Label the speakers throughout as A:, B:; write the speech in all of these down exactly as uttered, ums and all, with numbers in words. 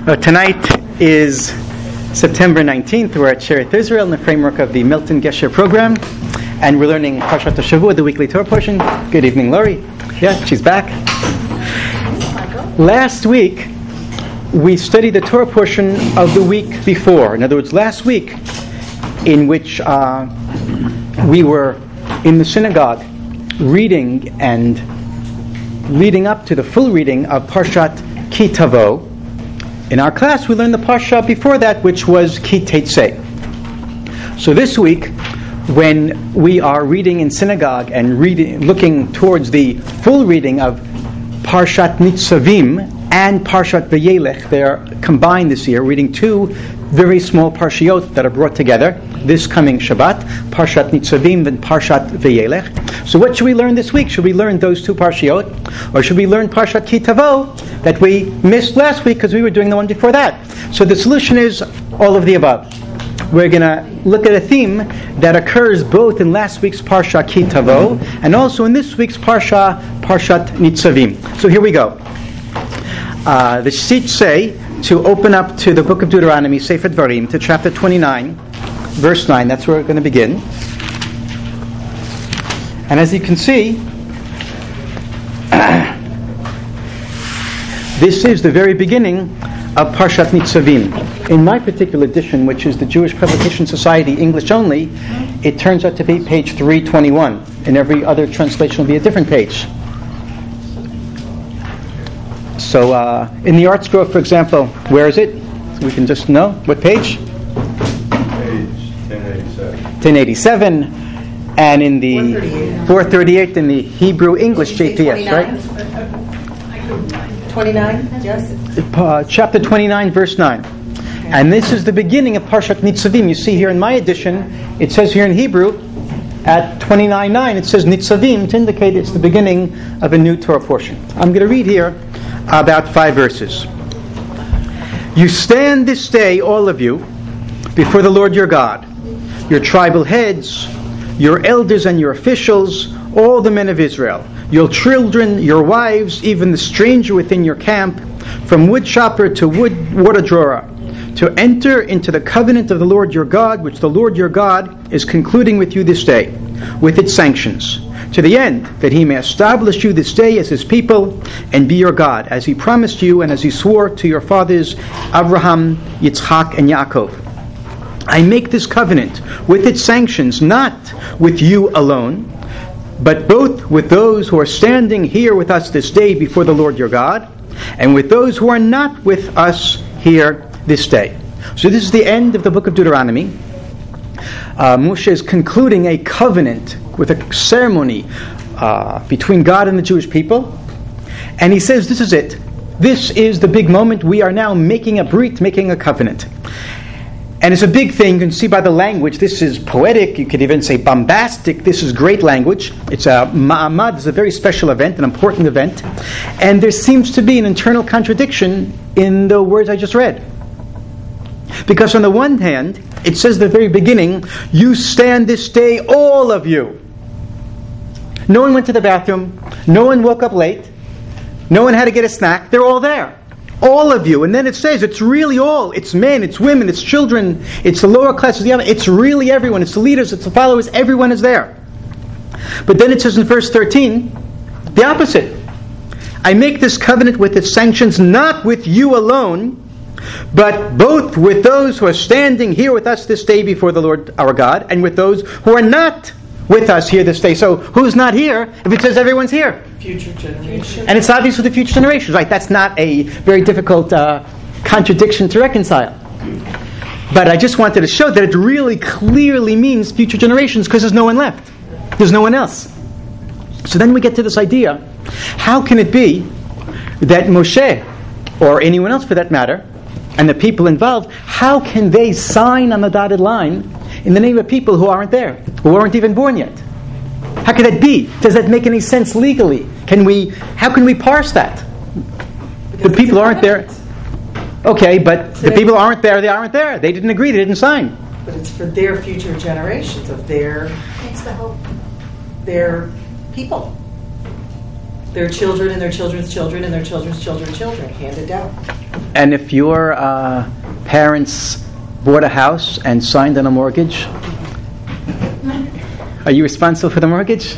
A: Uh, tonight is September nineteenth. We're at Sheretz Israel in the framework of the Milton Gesher program, and we're learning Parshat HaShavua, the weekly Torah portion. Good evening, Lori. Yeah, she's back. Last week, we studied the Torah portion of the week before. In other words, last week, in which uh, we were in the synagogue reading and leading up to the full reading of Parshat Ki Tavo. In our class, we learned the Parsha before that, which was Ki Tetzei. So this week, when we are reading in synagogue and reading, looking towards the full reading of Parshat Nitzavim and Parshat Vayelech, they are combined this year, reading two very small parshiot that are brought together this coming Shabbat, Parshat Nitzavim and Parshat Vayelech. So what should we learn this week? Should we learn those two parshiot? Or should we learn Parshat Ki Tavo that we missed last week because we were doing the one before that? So the solution is all of the above. We're going to look at a theme that occurs both in last week's Parsha Ki Tavo and also in this week's Parsha, Parshat Nitzavim. So here we go. Uh, the sheets say to open up to the book of Deuteronomy, Sefer Dvarim, to chapter twenty-nine, verse nine. That's where we're going to begin. And as you can see, this is the very beginning of Parshat Nitzavim. In my particular edition, which is the Jewish Publication Society English only, it turns out to be page three twenty-one. In every other translation will be a different page. So uh, in the Art Scroll, for example, where is it? So we can just know. What page?
B: Page ten eighty-seven.
A: ten eighty-seven. And in the four thirty-eight in the Hebrew English J P S, right?
C: twenty-nine, yes.
A: Uh, chapter twenty-nine, verse nine. And this is the beginning of Parshat Nitzavim. You see here in my edition, it says here in Hebrew, at twenty-nine nine, it says Nitzavim to indicate it's the beginning of a new Torah portion. I'm going to read here about five verses. You stand this day, all of you, before the Lord your God, your tribal heads, your elders and your officials, all the men of Israel, your children, your wives, even the stranger within your camp, from wood chopper to wood water drawer, to enter into the covenant of the Lord your God, which the Lord your God is concluding with you this day, with its sanctions, to the end that he may establish you this day as his people and be your God, as he promised you and as he swore to your fathers Abraham, Yitzchak, and Yaakov. I make this covenant with its sanctions, not with you alone, but both with those who are standing here with us this day before the Lord your God, and with those who are not with us here this day. So this is the end of the book of Deuteronomy. Uh, Moshe is concluding a covenant with a ceremony uh, between God and the Jewish people. And he says, this is it. This is the big moment. We are now making a brit, making a covenant. And it's a big thing. You can see by the language, this is poetic. You could even say bombastic. This is great language. It's a ma'amad. It's a very special event, an important event. And there seems to be an internal contradiction in the words I just read. Because on the one hand, it says at the very beginning, you stand this day, all of you. No one went to the bathroom. No one woke up late. No one had to get a snack. They're all there. All of you. And then it says it's really all. It's men, it's women, it's children, it's the lower classes, the other. It's really everyone. It's the leaders, it's the followers. Everyone is there. But then it says in verse thirteen, the opposite. I make this covenant with its sanctions, not with you alone, but both with those who are standing here with us this day before the Lord our God, and with those who are not with us here this day. So who's not here if it says everyone's here?
C: Future generations.
A: And it's obvious for the future generations, right? That's not a very difficult uh, contradiction to reconcile. But I just wanted to show that it really clearly means future generations because there's no one left. There's no one else. So then we get to this idea. How can it be that Moshe, or anyone else for that matter, and the people involved, how can they sign on the dotted line in the name of people who aren't there, who aren't even born yet? How can that be? Does that make any sense legally? Can we? How can we parse that?
C: Because
A: the people aren't there. Okay, but the people aren't there. They aren't there. They didn't agree. They didn't sign.
C: But it's for their future generations of their
D: It's the hope.
C: their people. Their children and their children's children and their children's children's children, handed down.
A: And if your uh, parents bought a house and signed on a mortgage, are you responsible for the mortgage?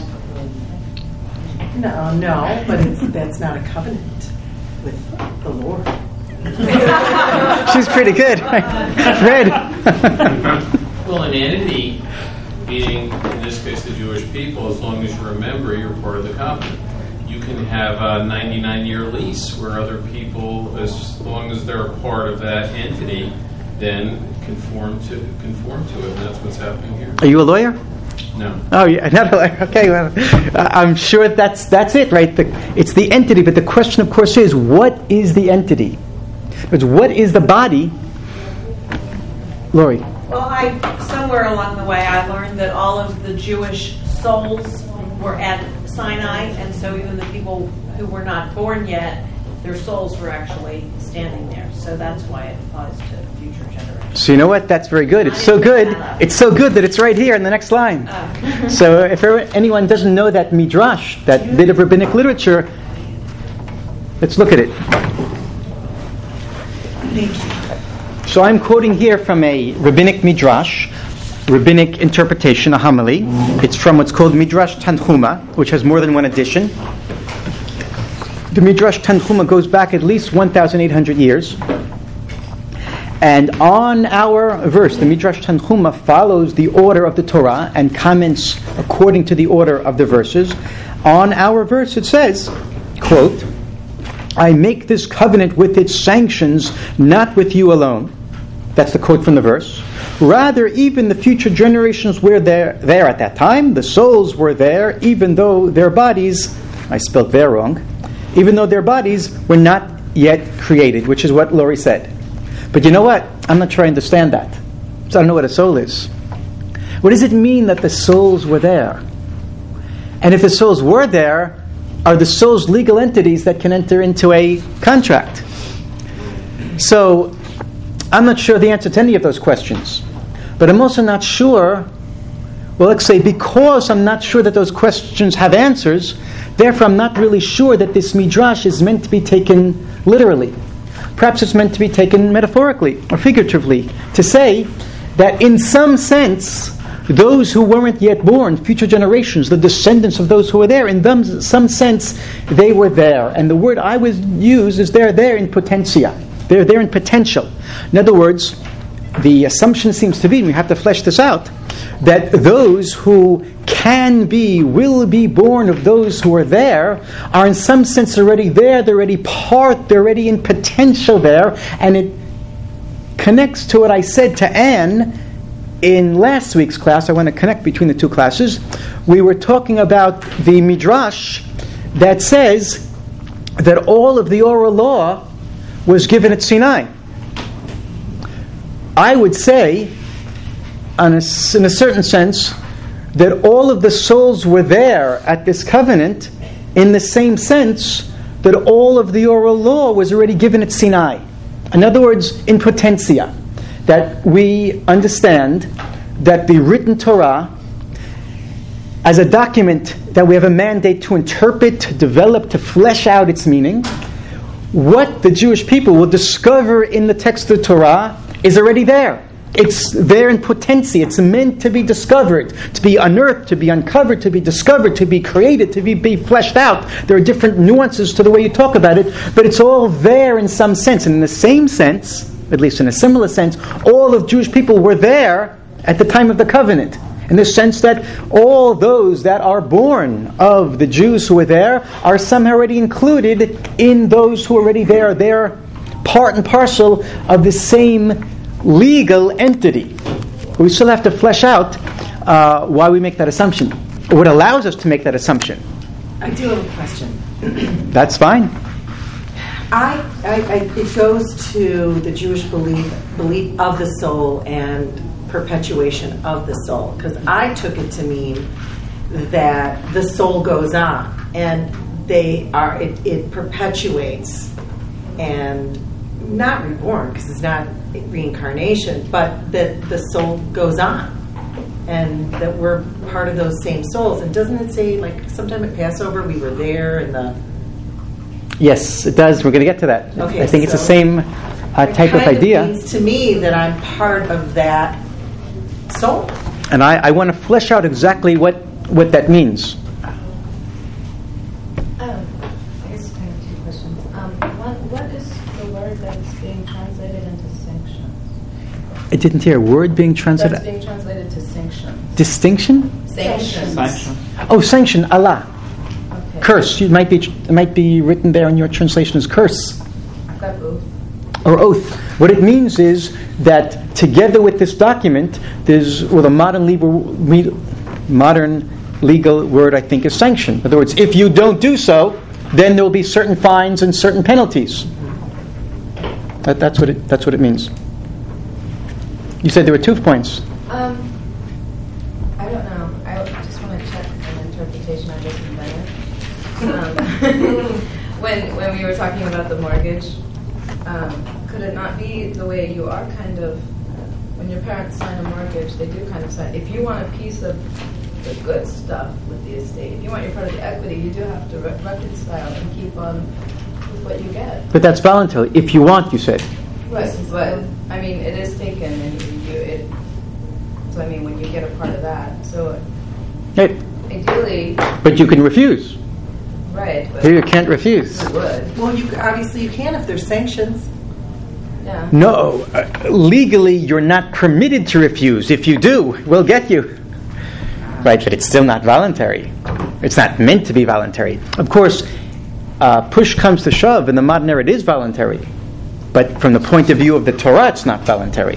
C: No, no, but it's, that's not a covenant with the Lord.
A: She's pretty good. Fred.
D: Well, an entity, meaning in this case the Jewish people, as long as you're a member, you're part of the covenant. You can have a ninety-nine year lease where other people, as long as they're a part of that entity, then conform to conform to it. And that's what's happening here.
A: Are you a lawyer?
D: No.
A: Oh, yeah, not a lawyer. Okay, well, I'm sure that's that's it, right? The, it's the entity, but the question, of course, is what is the entity? It's what is the body? Lori.
E: Well, I somewhere along the way I learned that all of the Jewish souls were at Sinai, and so even the people who were not born yet, their souls were actually standing there. So that's why it applies to future generations.
A: So you know what? That's very good. It's so good. It's so good that it's right here in the next line.
E: Uh.
A: So if anyone doesn't know that midrash, that bit of rabbinic literature, let's look at it.
C: Thank you.
A: So I'm quoting here from a rabbinic midrash, rabbinic interpretation, a homily. It's from what's called Midrash Tanchuma, which has more than one edition. The Midrash Tanchuma goes back at least one thousand eight hundred years. And on our verse, the Midrash Tanchuma follows the order of the Torah and comments according to the order of the verses. On our verse it says, quote, I make this covenant with its sanctions, not with you alone. That's the quote from the verse. Rather, even the future generations were there, there at that time. The souls were there, even though their bodies, I spelled there wrong, even though their bodies were not yet created, which is what Lori said. But you know what? I'm not sure I understand that. So I don't know what a soul is. What does it mean that the souls were there? And if the souls were there, are the souls legal entities that can enter into a contract? So I'm not sure the answer to any of those questions. But I'm also not sure, well, let's say because I'm not sure that those questions have answers, therefore I'm not really sure that this midrash is meant to be taken literally. Perhaps it's meant to be taken metaphorically or figuratively, to say that in some sense, those who weren't yet born, future generations, the descendants of those who were there, in them, some sense, they were there. And the word I would use is they're there in potentia. They're there in potential. In other words, the assumption seems to be, and we have to flesh this out, that those who can be, will be born of those who are there, are in some sense already there, they're already part, they're already in potential there, and it connects to what I said to Anne in last week's class. I want to connect between the two classes. We were talking about the midrash that says that all of the oral law was given at Sinai. I would say, on a, in a certain sense, that all of the souls were there at this covenant in the same sense that all of the oral law was already given at Sinai. In other words, in potentia, that we understand that the written Torah, as a document that we have a mandate to interpret, to develop, to flesh out its meaning, what the Jewish people will discover in the text of the Torah is already there. It's there in potentia. It's meant to be discovered, to be unearthed, to be uncovered, to be discovered, to be created, to be, be fleshed out. There are different nuances to the way you talk about it, but it's all there in some sense. And in the same sense, at least in a similar sense, all of Jewish people were there at the time of the covenant. In the sense that all those that are born of the Jews who were there are somehow already included in those who are already there. They're part and parcel of the same legal entity. We still have to flesh out uh, why we make that assumption, or what allows us to make that assumption.
C: I do have a question.
A: That's fine.
C: I, I, I it goes to the Jewish belief belief of the soul and perpetuation of the soul, because I took it to mean that the soul goes on and they are it, it perpetuates and not reborn, because it's not reincarnation, but that the soul goes on. and that we're part of those same souls. And doesn't it say, like, sometime at Passover we were there in the...
A: Yes, it does. We're going to get to that.
C: Okay,
A: I think it's the
C: so
A: same uh,
C: it
A: type of
C: kind
A: idea.
C: means to me that I'm part of that soul.
A: And I, I want to flesh out exactly what, what that means.
F: Um, I guess I have two questions. Um, one, what is the word that's being translated into sanctions?
A: I didn't hear a word being translated.
F: That's being translated to sanctions.
A: Distinction?
F: Sanctions.
A: Oh, sanction, Allah.
F: Okay.
A: Curse. It might be it might be written there in your translation as curse
F: I've got both.
A: or oath. What it means is that together with this document, there's well, the modern legal modern legal word I think is sanction. In other words, if you don't do so, then there will be certain fines and certain penalties. That, that's what it that's what it means. You said there were two points.
F: Um, I don't know. I just want to check an interpretation I just invented. Um, when when we were talking about the mortgage, um, could it not be the way you are kind of, when your parents sign a mortgage, they do kind of sign, if you want a piece of the good stuff with the estate, if you want your part of the equity, you do have to re- reconcile and keep on with what you get.
A: But that's voluntary. If you want, you said.
F: Right, but I mean, it is taken, and you, you it. So I mean, when you get a part of that, so
A: Right.
F: ideally,
A: But you can refuse.
F: right? But
A: Here you can't refuse.
F: you would,
C: Well, you obviously you can if there's sanctions.
F: yeah.
A: No, uh, legally you're not permitted to refuse. If you do, we'll get you. Right, but it's still not voluntary. It's not meant to be voluntary. Of course, uh, push comes to shove, in the modern era it is voluntary. But from the point of view of the Torah, it's not voluntary.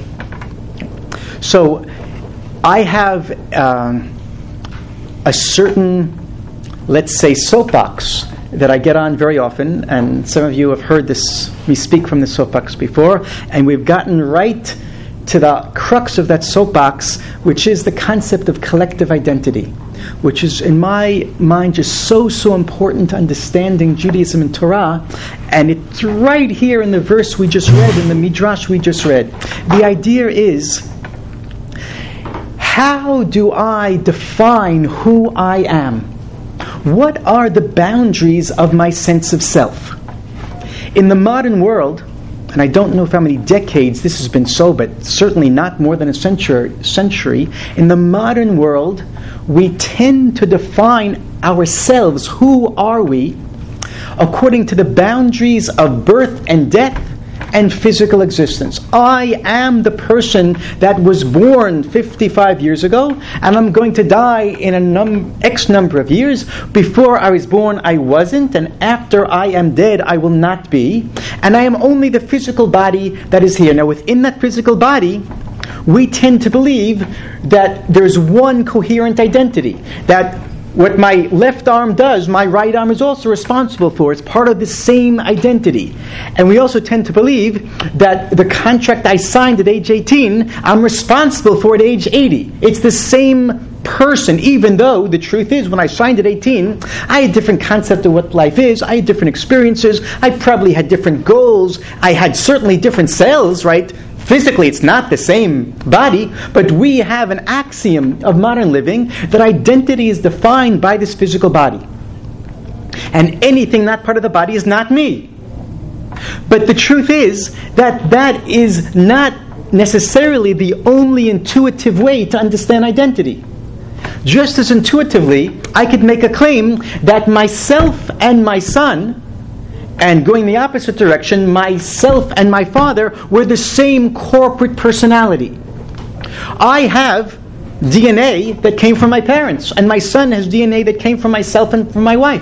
A: So, I have um, a certain, let's say, soapbox that I get on very often, and some of you have heard this, me speak from the soapbox before, and we've gotten right to the crux of that soapbox, which is the concept of collective identity, which is, in my mind, just so, so important to understanding Judaism and Torah, and it's right here in the verse we just read, in the Midrash we just read. The idea is, how do I define who I am? What are the boundaries of my sense of self? In the modern world, and I don't know for how many decades this has been so, but certainly not more than a century, century, in the modern world, we tend to define ourselves, who are we, according to the boundaries of birth and death and physical existence. I am the person that was born fifty-five years ago, and I'm going to die in a num- X number of years. Before I was born, I wasn't, and after I am dead, I will not be. And I am only the physical body that is here. Now, within that physical body, we tend to believe that there's one coherent identity, that what my left arm does, my right arm is also responsible for. It's part of the same identity. And we also tend to believe that the contract I signed at age eighteen, I'm responsible for at age eighty. It's the same person, even though the truth is, when I signed at eighteen, I had a different concept of what life is. I had different experiences. I probably had different goals. I had certainly different cells, right? Physically, it's not the same body, but we have an axiom of modern living that identity is defined by this physical body. And anything not part of the body is not me. But the truth is that that is not necessarily the only intuitive way to understand identity. Just as intuitively, I could make a claim that myself and my son, and going the opposite direction, myself and my father were the same corporate personality. I have D N A that came from my parents, and my son has D N A that came from myself and from my wife.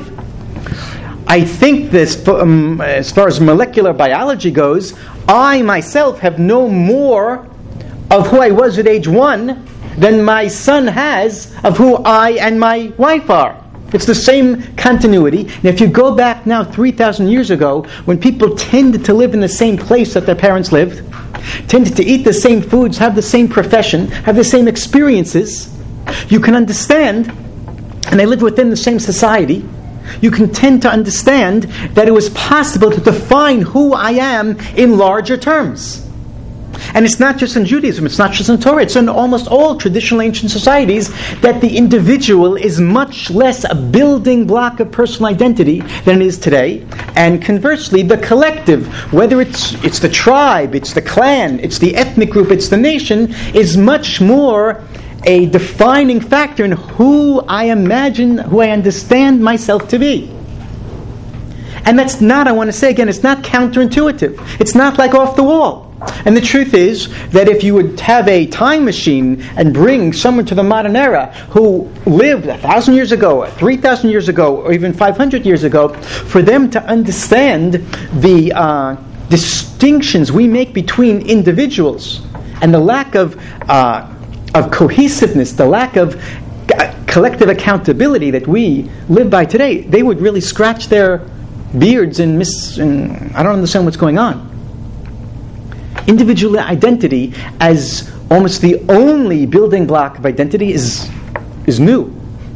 A: I think this, um, as far as molecular biology goes, I myself have no more of who I was at age one than my son has of who I and my wife are. It's the same continuity. And if you go back now three thousand years ago, when people tended to live in the same place that their parents lived, tended to eat the same foods, have the same profession, have the same experiences, you can understand, and they lived within the same society, you can tend to understand that it was possible to define who I am in larger terms. And it's not just in Judaism, it's not just in Torah, it's in almost all traditional ancient societies that the individual is much less a building block of personal identity than it is today. And conversely, the collective, whether it's it's the tribe, it's the clan, it's the ethnic group, it's the nation, is much more a defining factor in who I imagine, who I understand myself to be. And that's not, I want to say again, it's not counterintuitive. It's not like off the wall. And the truth is that if you would have a time machine and bring someone to the modern era who lived a thousand years ago, three thousand years ago, or even five hundred years ago, for them to understand the uh, distinctions we make between individuals and the lack of uh, of cohesiveness, the lack of uh, collective accountability that we live by today, they would really scratch their beards and miss. And I don't understand what's going on. Individual identity as almost the only building block of identity is is new.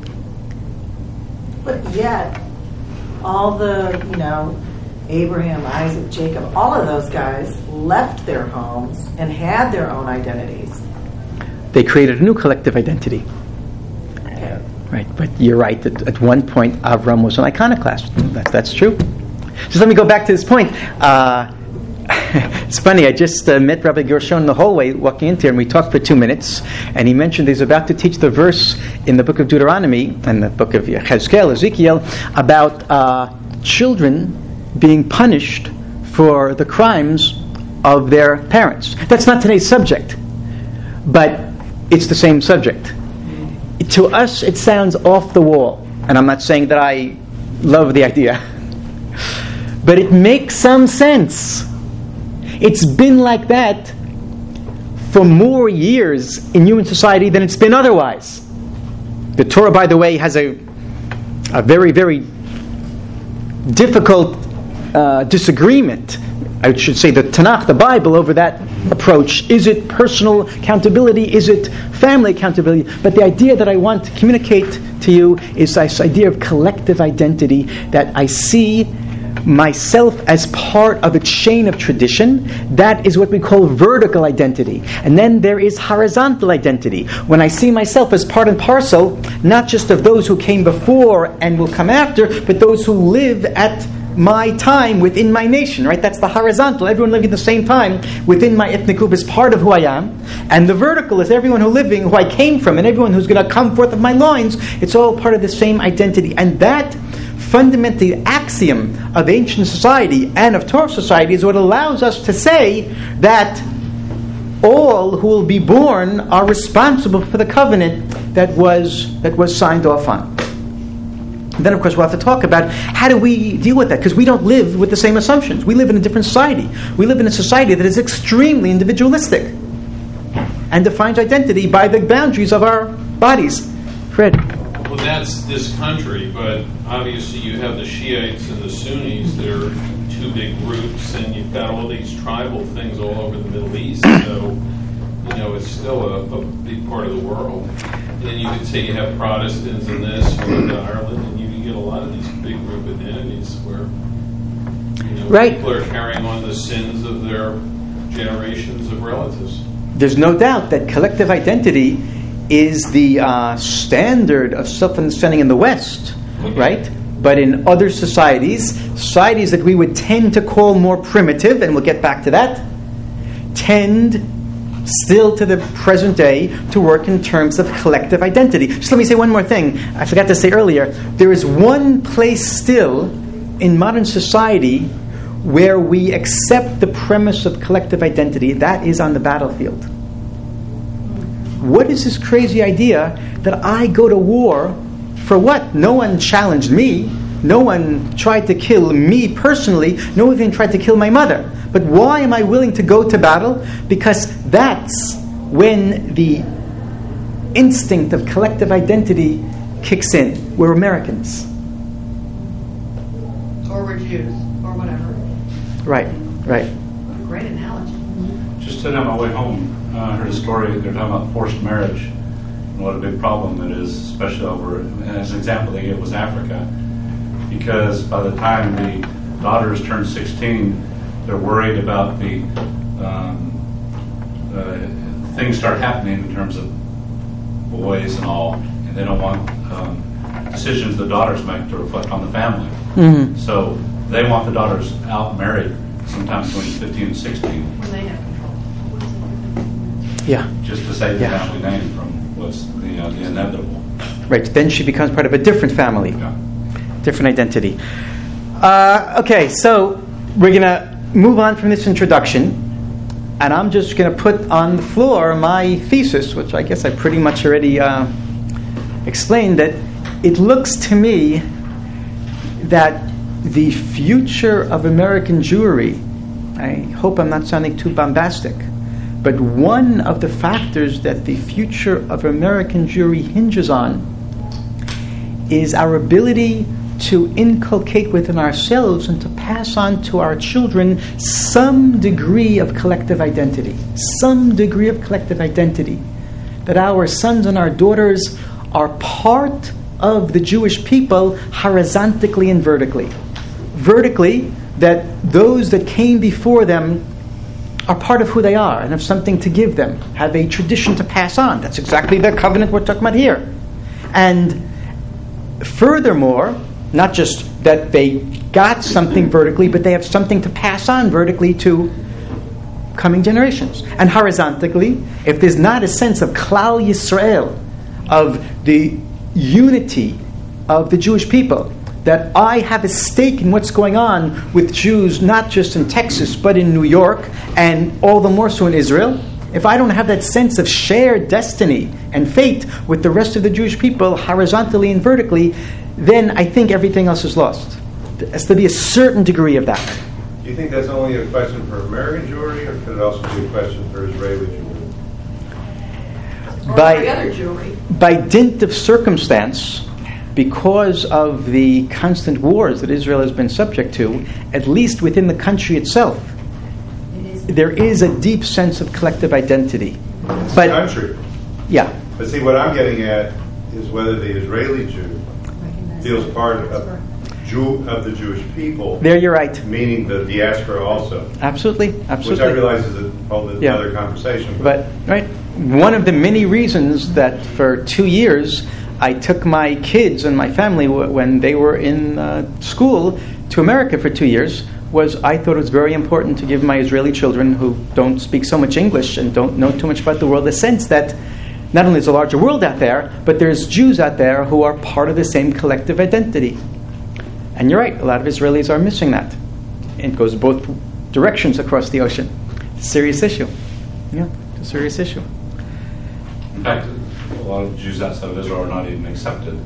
C: But yet, all the, you know, Abraham, Isaac, Jacob, all of those guys left their homes and had their own identities.
A: They created a new collective identity.
C: Okay.
A: Right, but you're right that at one point Avram was an iconoclast. That, that's true. So let me go back to this point. Uh, It's funny, I just uh, met Rabbi Gershon in the hallway walking into here, and we talked for two minutes, and he mentioned he's about to teach the verse in the book of Deuteronomy, and the book of Yechezkel, Ezekiel, about uh, children being punished for the crimes of their parents. That's not today's subject, but it's the same subject. To us, it sounds off the wall, and I'm not saying that I love the idea, but it makes some sense. It's been like that for more years in human society than it's been otherwise. The Torah, by the way, has a a very, very difficult uh, disagreement. I should say the Tanakh, the Bible, over that approach. Is it personal accountability? Is it family accountability? But the idea that I want to communicate to you is this idea of collective identity, that I see myself as part of a chain of tradition. That is what we call vertical identity. And then there is horizontal identity. When I see myself as part and parcel, not just of those who came before and will come after, but those who live at my time within my nation, right? That's the horizontal. Everyone living at the same time within my ethnic group is part of who I am. And the vertical is everyone who living, who I came from, and everyone who's going to come forth of my loins. It's all part of the same identity. And that fundamentally axiom of ancient society and of Torah society is what allows us to say that all who will be born are responsible for the covenant that was that was signed off on. And then, of course, we'll have to talk about how do we deal with that, because we don't live with the same assumptions. We live in a different society. We live in a society that is extremely individualistic and defines identity by the boundaries of our bodies. Fred?
D: Well, that's this country, but obviously you have the Shiites and the Sunnis. They're two big groups, and you've got all these tribal things all over the Middle East. So, you know, it's still a, a big part of the world. And then you could say you have Protestants in this, you go to Ireland, and you can get a lot of these big group identities where, you know,
A: right.
D: people are carrying on the sins of their generations of relatives.
A: There's no doubt that collective identity is the uh, standard of self-understanding in the West, right? But in other societies, societies that we would tend to call more primitive, and we'll get back to that, tend still to the present day to work in terms of collective identity. Just let me say one more thing. I forgot to say earlier, there is one place still in modern society where we accept the premise of collective identity. That is on the battlefield. What is this crazy idea that I go to war for what? No one challenged me. No one tried to kill me personally. No one even tried to kill my mother. But why am I willing to go to battle? Because that's when the instinct of collective identity kicks in. We're Americans.
E: Or we're Jews, or whatever.
A: Right, right.
E: Great analogy.
G: Just today on my way home, uh, I heard a story. They're talking about forced marriage and what a big problem it is, especially over, and as an example they gave was Africa. Because by the time the daughters turn sixteen, they're worried about the um, things start happening in terms of boys and all, and they don't want um, decisions the daughters make to reflect on the family.
A: Mm-hmm.
G: So they want the daughters out married, sometimes when fifteen and sixteen,
E: When they have control.
A: Yeah.
G: just to save the
A: Yeah.
G: family name from what's the, uh, the inevitable.
A: Right. Then she becomes part of a different family,
G: Yeah.
A: different identity. Uh, okay, so we're going to move on from this introduction, and I'm just going to put on the floor my thesis, which I guess I pretty much already uh, explained, that it looks to me that the future of American Jewry, I hope I'm not sounding too bombastic, but one of the factors that the future of American Jewry hinges on is our ability to inculcate within ourselves and to pass on to our children some degree of collective identity. Some degree of collective identity. That our sons and our daughters are part of the Jewish people horizontally and vertically. Vertically, that those that came before them are part of who they are and have something to give them, have a tradition to pass on. That's exactly the covenant we're talking about here. And furthermore, not just that they got something vertically, but they have something to pass on vertically to coming generations. And horizontally, if there's not a sense of Klal Yisrael, of the unity of the Jewish people, that I have a stake in what's going on with Jews, not just in Texas, but in New York, and all the more so in Israel, if I don't have that sense of shared destiny and fate with the rest of the Jewish people, horizontally and vertically, then I think everything else is lost. There has to be a certain degree of that.
B: Do you think that's only a question for American Jewry, or could it also be a question for Israeli Jewry?
E: Or
A: By-
E: every other Jewry.
A: By dint of circumstance, because of the constant wars that Israel has been subject to, at least within the country itself, there is a deep sense of collective identity.
B: It's
A: But
B: the country.
A: yeah,
B: But see, what I'm getting at is whether the Israeli Jew feels part of Jew of the Jewish people,
A: there you're right.
B: meaning the diaspora also,
A: Absolutely,
B: which I
A: absolutely.
B: realize is a whole
A: Yeah.
B: other conversation.
A: But right, one of the many reasons that for two years I took my kids and my family w- when they were in uh, school to America for two years was I thought it was very important to give my Israeli children who don't speak so much English and don't know too much about the world a sense that not only is a larger world out there, but there's Jews out there who are part of the same collective identity. And you're right, a lot of Israelis are missing that. It goes both directions across the ocean. It's a serious issue. Yeah, it's a serious issue.
G: In fact, a lot of Jews outside of Israel are not even accepted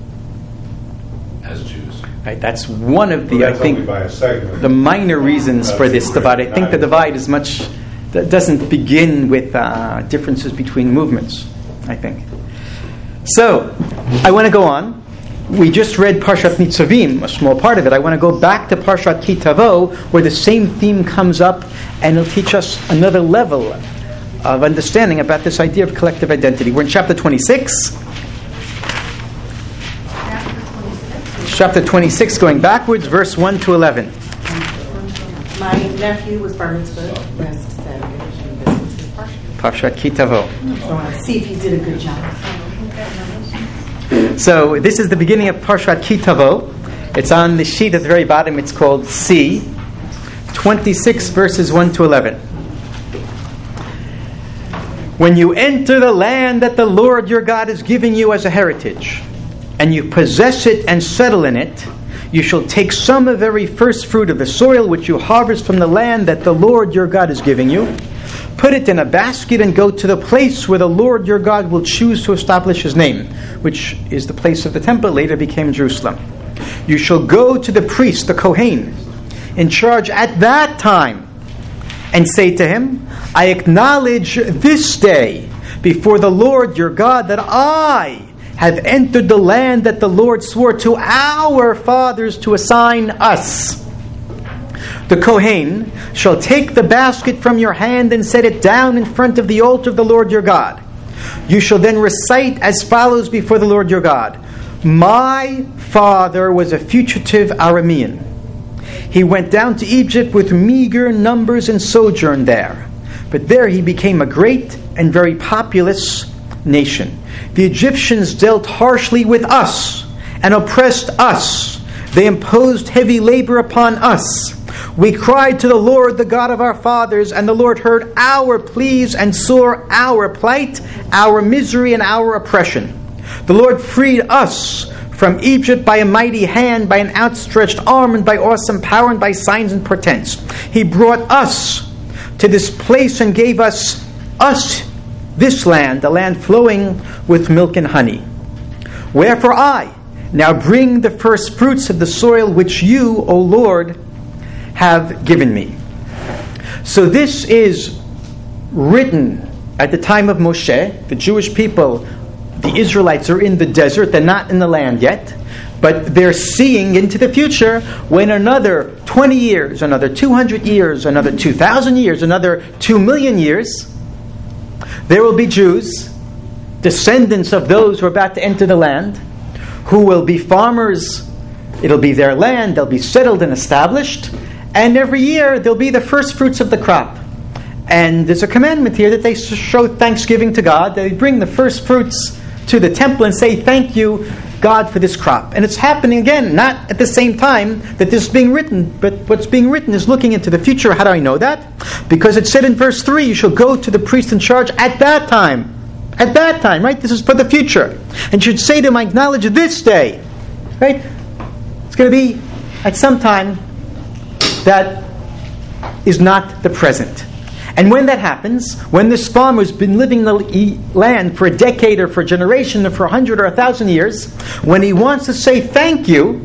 G: as Jews.
A: Right, that's one of the,
B: Well,
A: I
B: that's only
A: think,
B: by a segment.
A: the minor reasons for this divide. I think the divide is much, that doesn't begin with uh, differences between movements, I think. So, I want to go on. We just read Parshat Nitzavim, a small part of it. I want to go back to Parshat Ki Tavo, where the same theme comes up, and it'll teach us another level of understanding about this idea of collective identity. We're in chapter twenty-six. Chapter twenty-six, going backwards, verse one to eleven.
C: My nephew was bar mitzvah last Saturday. This is his parsha.
A: Parshat Ki Tavo.
C: I want to see if he did a good job.
A: So this is the beginning of Parshat Ki Tavo. It's on the sheet at the very bottom. It's called C. twenty-six verses one to eleven. When you enter the land that the Lord your God is giving you as a heritage, and you possess it and settle in it, you shall take some of every first fruit of the soil which you harvest from the land that the Lord your God is giving you. Put it in a basket and go to the place where the Lord your God will choose to establish his name, which is the place of the temple, later became Jerusalem. You shall go to the priest, the Kohen, in charge at that time, and say to him, I acknowledge this day before the Lord your God that I have entered the land that the Lord swore to our fathers to assign us. The Kohen shall take the basket from your hand and set it down in front of the altar of the Lord your God. You shall then recite as follows before the Lord your God. My father was a fugitive Aramean. He went down to Egypt with meager numbers and sojourned there. But there he became a great and very populous nation. The Egyptians dealt harshly with us and oppressed us. They imposed heavy labor upon us. We cried to the Lord, the God of our fathers, and the Lord heard our pleas and saw our plight, our misery, and our oppression. The Lord freed us from Egypt by a mighty hand, by an outstretched arm, and by awesome power, and by signs and portents. He brought us to this place and gave us, us this land, a land flowing with milk and honey. Wherefore I now bring the first fruits of the soil which you, O Lord, have given me. So this is written at the time of Moshe. The Jewish people, the Israelites, are in the desert. They're not in the land yet. But they're seeing into the future when another twenty years, another two hundred years, another two thousand years, another two million years, there will be Jews, descendants of those who are about to enter the land, who will be farmers. It'll be their land. They'll be settled and established. And every year there'll be the first fruits of the crop. And there's a commandment here that they show thanksgiving to God. They bring the first fruits to the temple and say, thank you, God, for this crop. And it's happening again, not at the same time that this is being written, but what's being written is looking into the future. How do I know that? Because it said in verse three, you shall go to the priest in charge at that time. At that time, right? This is for the future. And you should say to him, I acknowledge this day. Right? It's going to be at some time that is not the present. And when that happens, when this farmer's been living in the land for a decade or for a generation or for a hundred or a thousand years, when he wants to say thank you,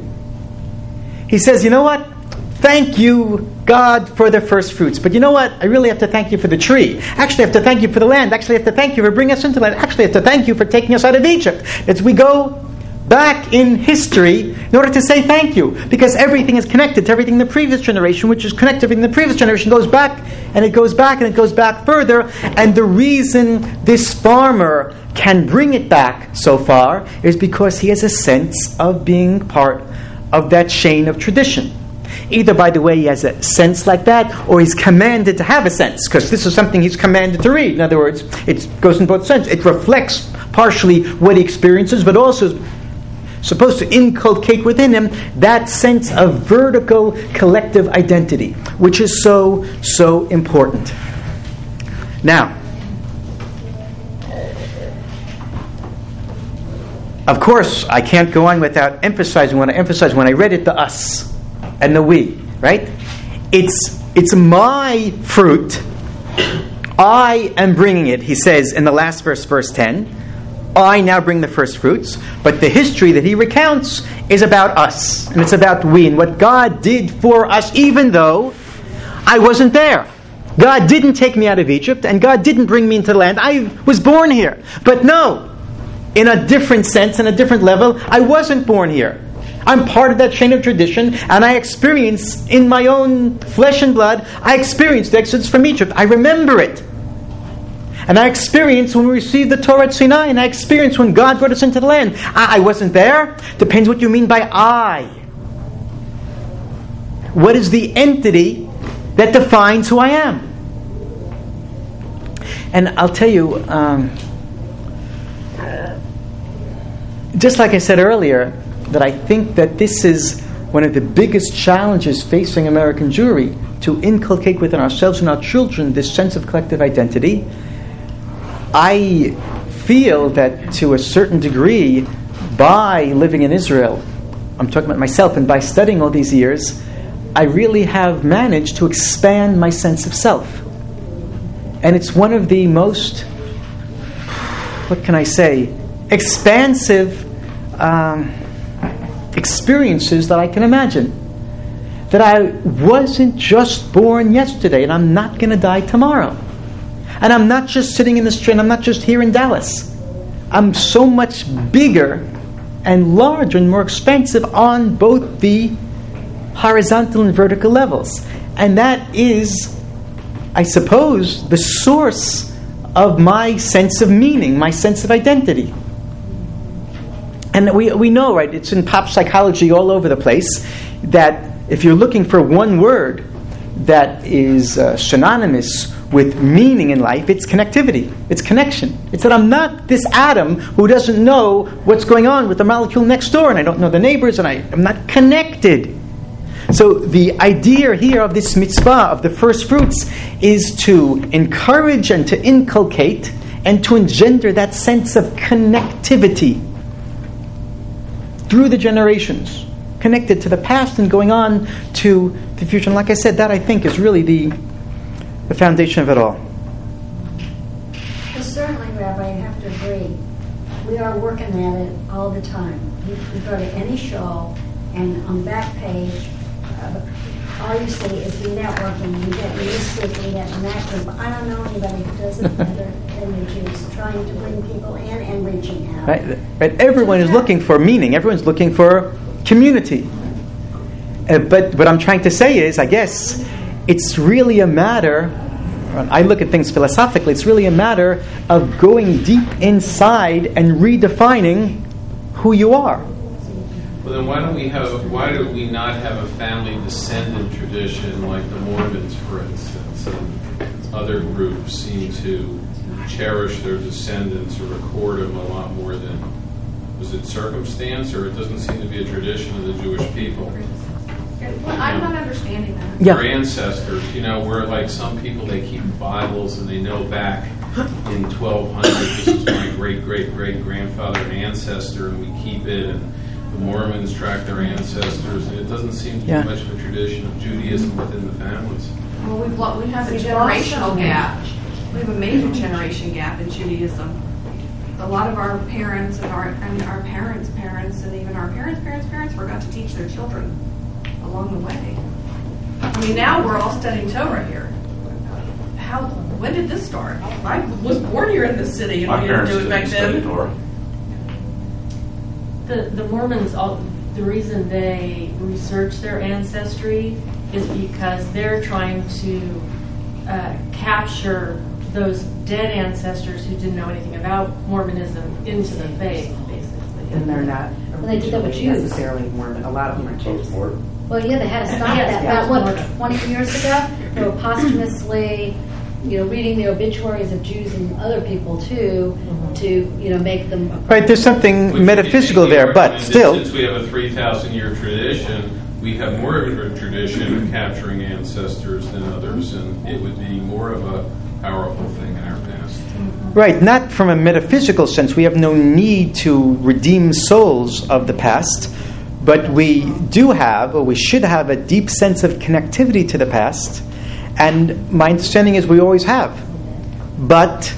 A: he says, you know what? Thank you, God, for the first fruits. But you know what? I really have to thank you for the tree. Actually, I have to thank you for the land. Actually, I have to thank you for bringing us into the land. Actually, I have to thank you for taking us out of Egypt. As we go back in history in order to say thank you, because everything is connected to everything in the previous generation, which is connected to everything in the previous generation, goes back and it goes back and it goes back further. And the reason this farmer can bring it back so far is because he has a sense of being part of that chain of tradition. Either, by the way, he has a sense like that, or he's commanded to have a sense, because this is something he's commanded to read. In other words, it goes in both senses. It reflects partially what he experiences, but also supposed to inculcate within him that sense of vertical collective identity, which is so, so important. Now, of course, I can't go on without emphasizing what I emphasized when I read it, the us and the we, right? It's, it's my fruit. I am bringing it, he says in the last verse, verse ten. I now bring the first fruits. But the history that he recounts is about us. And it's about we and what God did for us, even though I wasn't there. God didn't take me out of Egypt, and God didn't bring me into the land. I was born here. But no, in a different sense, in a different level, I wasn't born here. I'm part of that chain of tradition, and I experience in my own flesh and blood, I experienced the exodus from Egypt. I remember it. And I experienced when we received the Torah at Sinai, and I experienced when God brought us into the land. I, I wasn't there. Depends what you mean by I. What is the entity that defines who I am? And I'll tell you, um, just like I said earlier, that I think that this is one of the biggest challenges facing American Jewry, to inculcate within ourselves and our children this sense of collective identity. I feel that to a certain degree, by living in Israel, I'm talking about myself, and by studying all these years, I really have managed to expand my sense of self. And it's one of the most, what can I say, expansive um, experiences that I can imagine. That I wasn't just born yesterday, and I'm not going to die tomorrow. And I'm not just sitting in this train, I'm not just here in Dallas. I'm so much bigger and larger and more expansive on both the horizontal and vertical levels. And that is, I suppose, the source of my sense of meaning, my sense of identity. And we we know, right, it's in pop psychology all over the place, that if you're looking for one word that is uh, synonymous with meaning in life, it's connectivity, it's connection. It's that I'm not this atom who doesn't know what's going on with the molecule next door, and I don't know the neighbors, and I am not connected. So the idea here of this mitzvah of the first fruits is to encourage and to inculcate and to engender that sense of connectivity through the generations, connected to the past and going on to the future. And like I said, that I think is really the the foundation of it all.
H: Well, certainly, Rabbi, you have to agree. We are working at it all the time. You, you go to any show, and on the back page, uh, all you see is the networking. You get this group, you get that group. I don't know anybody who does it better than the Jews, trying to bring people in and reaching out.
A: Right? Right? Everyone is looking for meaning. Everyone's looking for community. Uh, but what I'm trying to say is, I guess, it's really a matter, I look at things philosophically, it's really a matter of going deep inside and redefining who you are.
D: Well, then why don't we have? Why do we not have a family descendant tradition like the Mormons, for instance, and other groups seem to cherish their descendants or record them a lot more than, was it circumstance, or it doesn't seem to be a tradition of the Jewish people?
E: Well, I'm not understanding that.
A: Yeah.
D: Their ancestors, you know, where like some people, they keep Bibles and they know back in twelve hundred, this is my great great great grandfather and ancestor, and we keep it. And the Mormons track their ancestors, and it doesn't seem to be
A: Yeah.
D: much of a tradition of Judaism within the families.
E: Well, we've lo- we have a
I: We've
E: generational
I: lost
E: gap. We have a major generation gap in Judaism. A lot of our parents and our and our parents' parents and even our parents' parents' parents forgot to teach their children along the way. I mean, now we're all studying Torah here. How? When did this start? I was born here in this city, and
G: My
E: we didn't
G: parents
E: do it back
G: didn't study
E: then.
G: Torah.
I: The, the Mormons, all, the reason they research their ancestry is because they're trying to uh, capture those dead ancestors who didn't know anything about Mormonism into the faith, basically.
C: And they're not
H: Well, they did that with Jews.
C: necessarily Mormon. A lot of them are Jews.
H: Well, yeah, they had to stop
I: Yes,
H: that.
I: yeah.
H: About, what, twenty years ago? They were posthumously, you know, reading the obituaries of Jews and other people, too, to, you know, make them...
A: Right, there's something
D: Which would be
A: metaphysical
D: making
A: there,
D: the
A: but
D: argument that
A: still...
D: since we have a three thousand year tradition, we have more of a tradition of capturing ancestors than others, and it would be more of a powerful thing in our past.
A: Right, not from a metaphysical sense. We have no need to redeem souls of the past, but we do have, or we should have, a deep sense of connectivity to the past, and my understanding is we always have. But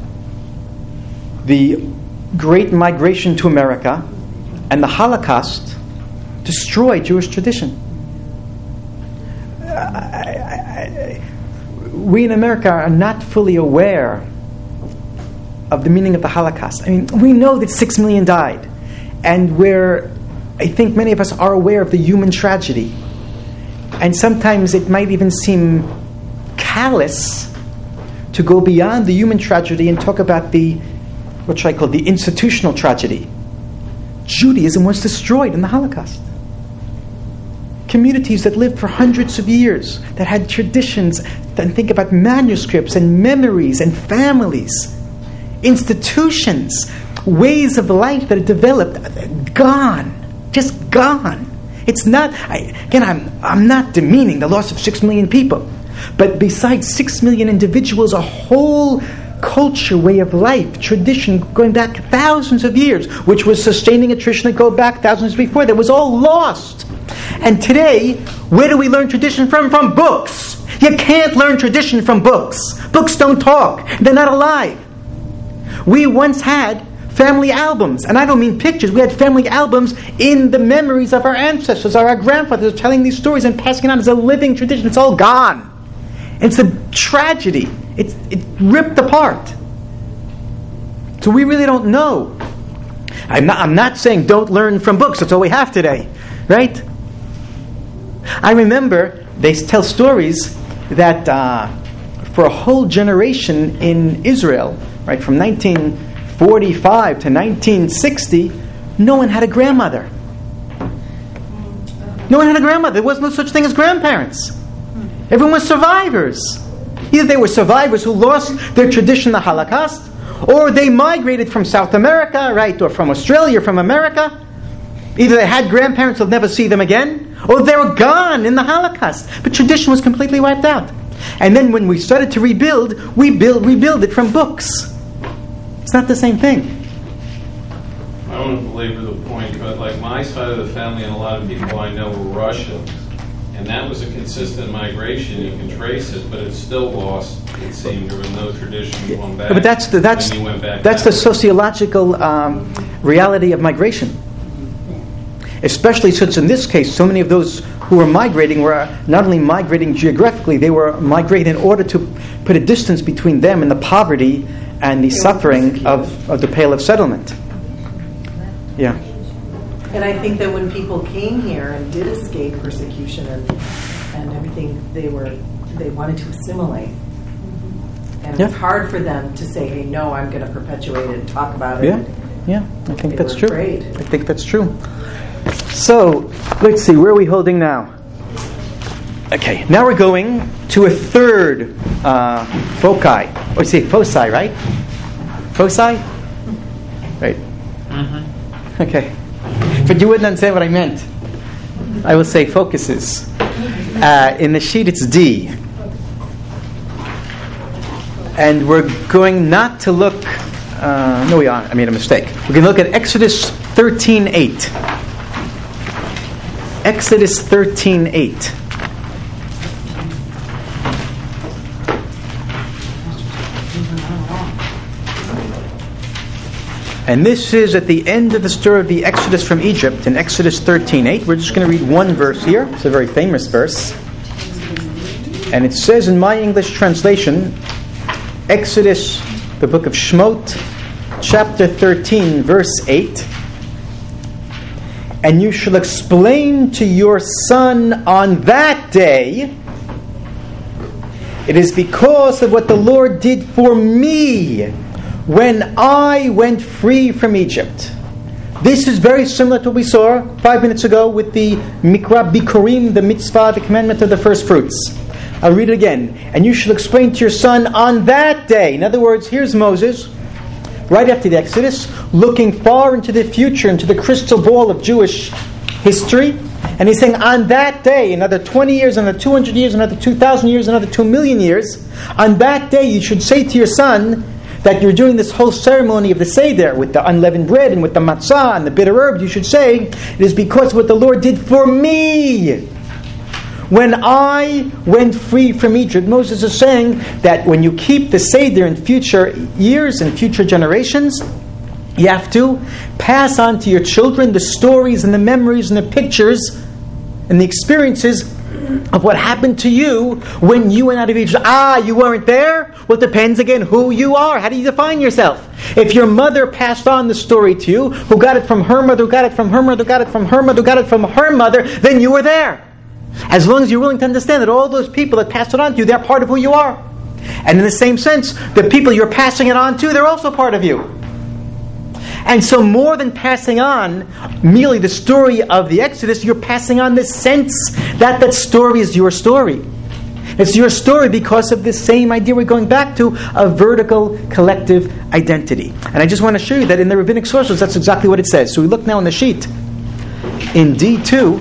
A: the Great Migration to America and the Holocaust destroyed Jewish tradition. I, I, I, we in America are not fully aware of the meaning of the Holocaust. I mean, we know that six million died, and we're, I think many of us are aware of the human tragedy. And sometimes it might even seem callous to go beyond the human tragedy and talk about the, what should I call, the institutional tragedy. Judaism was destroyed in the Holocaust. Communities that lived for hundreds of years, that had traditions, and think about manuscripts and memories and families, institutions, ways of life that had developed, gone, just gone. It's not, I, again, I'm, I'm not demeaning the loss of six million people, but besides six million individuals, a whole culture, way of life, tradition going back thousands of years, which was sustaining a tradition that go back thousands before, that was all lost. And today, where do we learn tradition from? From books. You can't learn tradition from books. Books don't talk. They're not alive. We once had family albums, and I don't mean pictures. We had family albums in the memories of our ancestors, or our grandfathers, telling these stories and passing it on as a living tradition. It's all gone. It's a tragedy. It's it ripped apart. So we really don't know. I'm not, I'm not saying don't learn from books. That's all we have today, right? I remember they tell stories that uh, for a whole generation in Israel, right, from nineteen forty-five to nineteen sixty, no one had a grandmother. No one had a grandmother. There was no such thing as grandparents. Everyone was survivors. Either they were survivors who lost their tradition, the Holocaust, or they migrated from South America, right, or from Australia, or from America. Either they had grandparents who'll never see them again, or they were gone in the Holocaust. But tradition was completely wiped out. And then when we started to rebuild, we build, rebuild it from books. It's not the same thing.
D: I don't want to belabor the point, but like my side of the family and a lot of people I know were Russian. And that was a consistent migration. You can trace it, but it's still lost. It seemed there was no tradition going back.
A: But that's the that's
D: and you went back
A: that's
D: back.
A: the sociological um, reality of migration. Especially since in this case, so many of those who were migrating were not only migrating geographically, they were migrating in order to put a distance between them and the poverty and the suffering of, of the Pale of Settlement. Yeah.
C: And I think that when people came here and did escape persecution and, and everything, they were they wanted to assimilate. And
A: Yeah.
C: it's hard for them to say, hey, no, I'm going to perpetuate it and talk about it.
A: Yeah, yeah, I think
C: They
A: that's
C: were
A: true.
C: afraid.
A: I think that's true. So, let's see, where are we holding now? Okay, now we're going to a third uh, foci. Or say foci, right? Foci? Right. Mm-hmm. Okay. But you wouldn't understand what I meant. I will say focuses. Uh, in the sheet it's D. And we're going not to look... Uh, no, we are. I made a mistake. We're going to look at Exodus thirteen eight. Exodus thirteen eight. And this is at the end of the story of the Exodus from Egypt in Exodus thirteen eight. We're just going to read one verse here. It's a very famous verse. And it says in my English translation, Exodus, the book of Shemot, chapter thirteen, verse eight. And you shall explain to your son on that day, it is because of what the Lord did for me when I went free from Egypt. This is very similar to what we saw five minutes ago with the Mikra Bikurim, the mitzvah, the commandment of the first fruits. I'll read it again. And you shall explain to your son on that day. In other words, here's Moses, right after the Exodus, looking far into the future, into the crystal ball of Jewish history. And he's saying, on that day, another twenty years, another two hundred years, another two thousand years, another two million years, on that day you should say to your son that you're doing this whole ceremony of the Seder with the unleavened bread and with the matzah and the bitter herbs. You should say, it is because of what the Lord did for me when I went free from Egypt. Moses is saying that when you keep the Seder in future years and future generations, you have to pass on to your children the stories and the memories and the pictures and the experiences of what happened to you when you went out of Egypt. Ah, you weren't there? Well, it depends again who you are. How do you define yourself? If your mother passed on the story to you, who got it from her mother, who got it from her mother, who got it from her mother, who got it from her mother, then you were there. As long as you're willing to understand that all those people that passed it on to you, they're part of who you are. And in the same sense, the people you're passing it on to, they're also part of you. And so more than passing on merely the story of the Exodus, you're passing on this sense that that story is your story. It's your story because of this same idea we're going back to, a vertical collective identity. And I just want to show you that in the rabbinic sources, that's exactly what it says. So we look now on the sheet. In D two,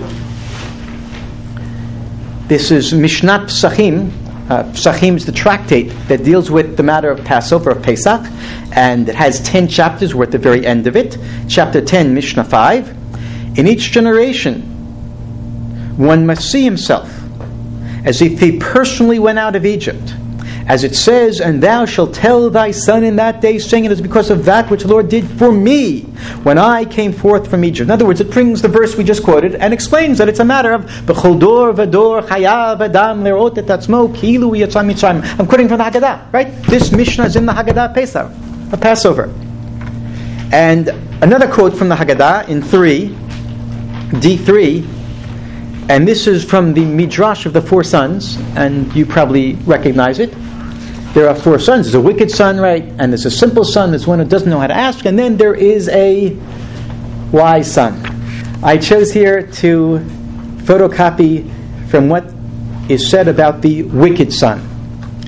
A: this is Mishnat Psachim. Uh, Psachim is the tractate that deals with the matter of Passover, of Pesach, and it has ten chapters. We're at the very end of it. Chapter ten, Mishnah five. In each generation, one must see himself as if he personally went out of Egypt. As it says, and thou shalt tell thy son in that day, saying, it is because of that which the Lord did for me when I came forth from Egypt. In other words, it brings the verse we just quoted and explains that it's a matter of B'chol dor v'dor chayav adam le'rot et atzmo kilu yatzah mitzrayim. I'm quoting from the Haggadah, right? This Mishnah is in the Haggadah Pesach, a Passover. And another quote from the Haggadah in three, D three, and this is from the Midrash of the four sons, and you probably recognize it. There are four sons. There's a wicked son, right? And there's a simple son. There's one who doesn't know how to ask. And then there is a wise son. I chose here to photocopy from what is said about the wicked son.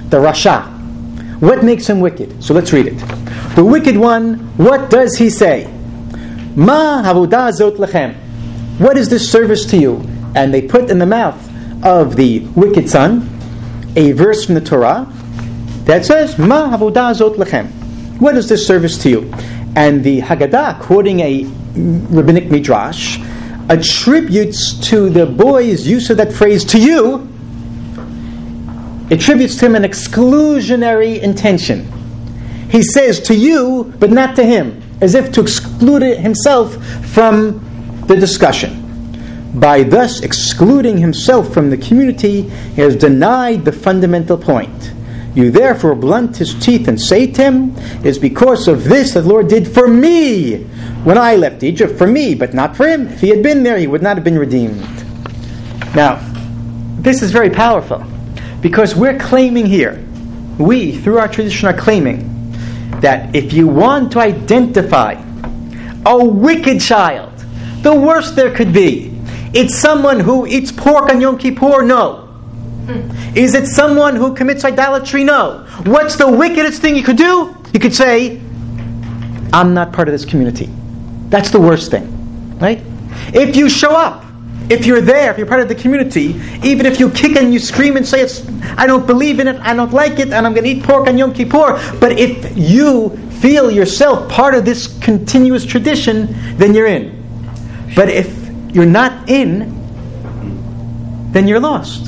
A: the Rasha. What makes him wicked? So let's read it. The wicked one, what does he say? Ma havodah zot lechem. What is this service to you? And they put in the mouth of the wicked son a verse from the Torah that says, Ma havodah zot lechem. What is this service to you? And the Haggadah, quoting a rabbinic midrash, attributes to the boy's use of that phrase, to you, attributes to him an exclusionary intention. He says to you, but not to him, as if to exclude himself from the discussion. By thus excluding himself from the community, he has denied the fundamental point. You therefore blunt his teeth and say to him, it is because of this that the Lord did for me when I left Egypt, for me, but not for him. If he had been there, he would not have been redeemed. Now, this is very powerful, because we're claiming here, we, through our tradition, are claiming that if you want to identify a wicked child, the worst there could be, it's someone who eats pork on Yom Kippur? No. Is it someone who commits idolatry? No. What's the wickedest thing you could do? You could say, I'm not part of this community. That's the worst thing. Right? If you show up, if you're there, if you're part of the community, even if you kick and you scream and say, it's, I don't believe in it, I don't like it, and I'm going to eat pork on Yom Kippur, but if you feel yourself part of this continuous tradition, then you're in. But if you're not in, then you're lost.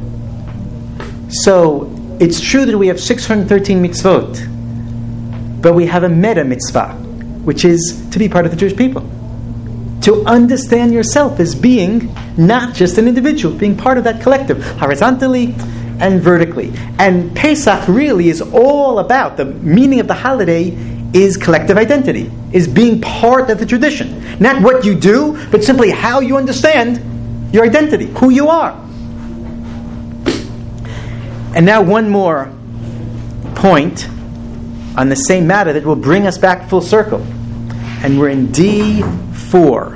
A: So, it's true that we have six hundred thirteen mitzvot, but we have a meta mitzvah, which is to be part of the Jewish people. To understand yourself as being not just an individual, being part of that collective, horizontally and vertically. And Pesach really is all about, the meaning of the holiday is collective identity, is being part of the tradition. Not what you do, but simply how you understand your identity, who you are. And now one more point on the same matter that will bring us back full circle. And we're in D four.